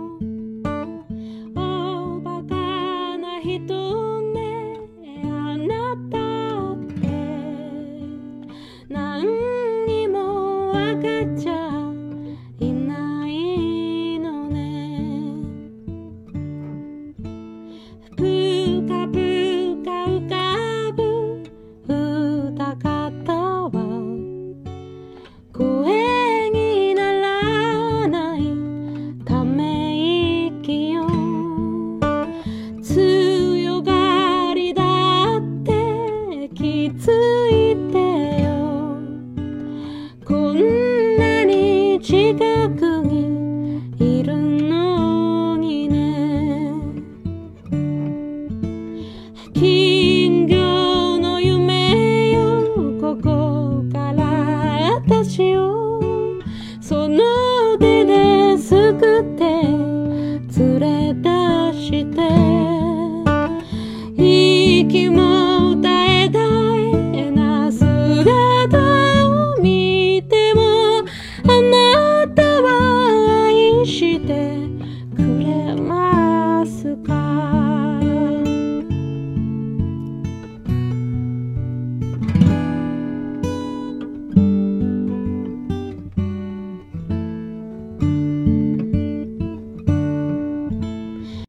おバカな人ねあなたって何にも分かっちゃ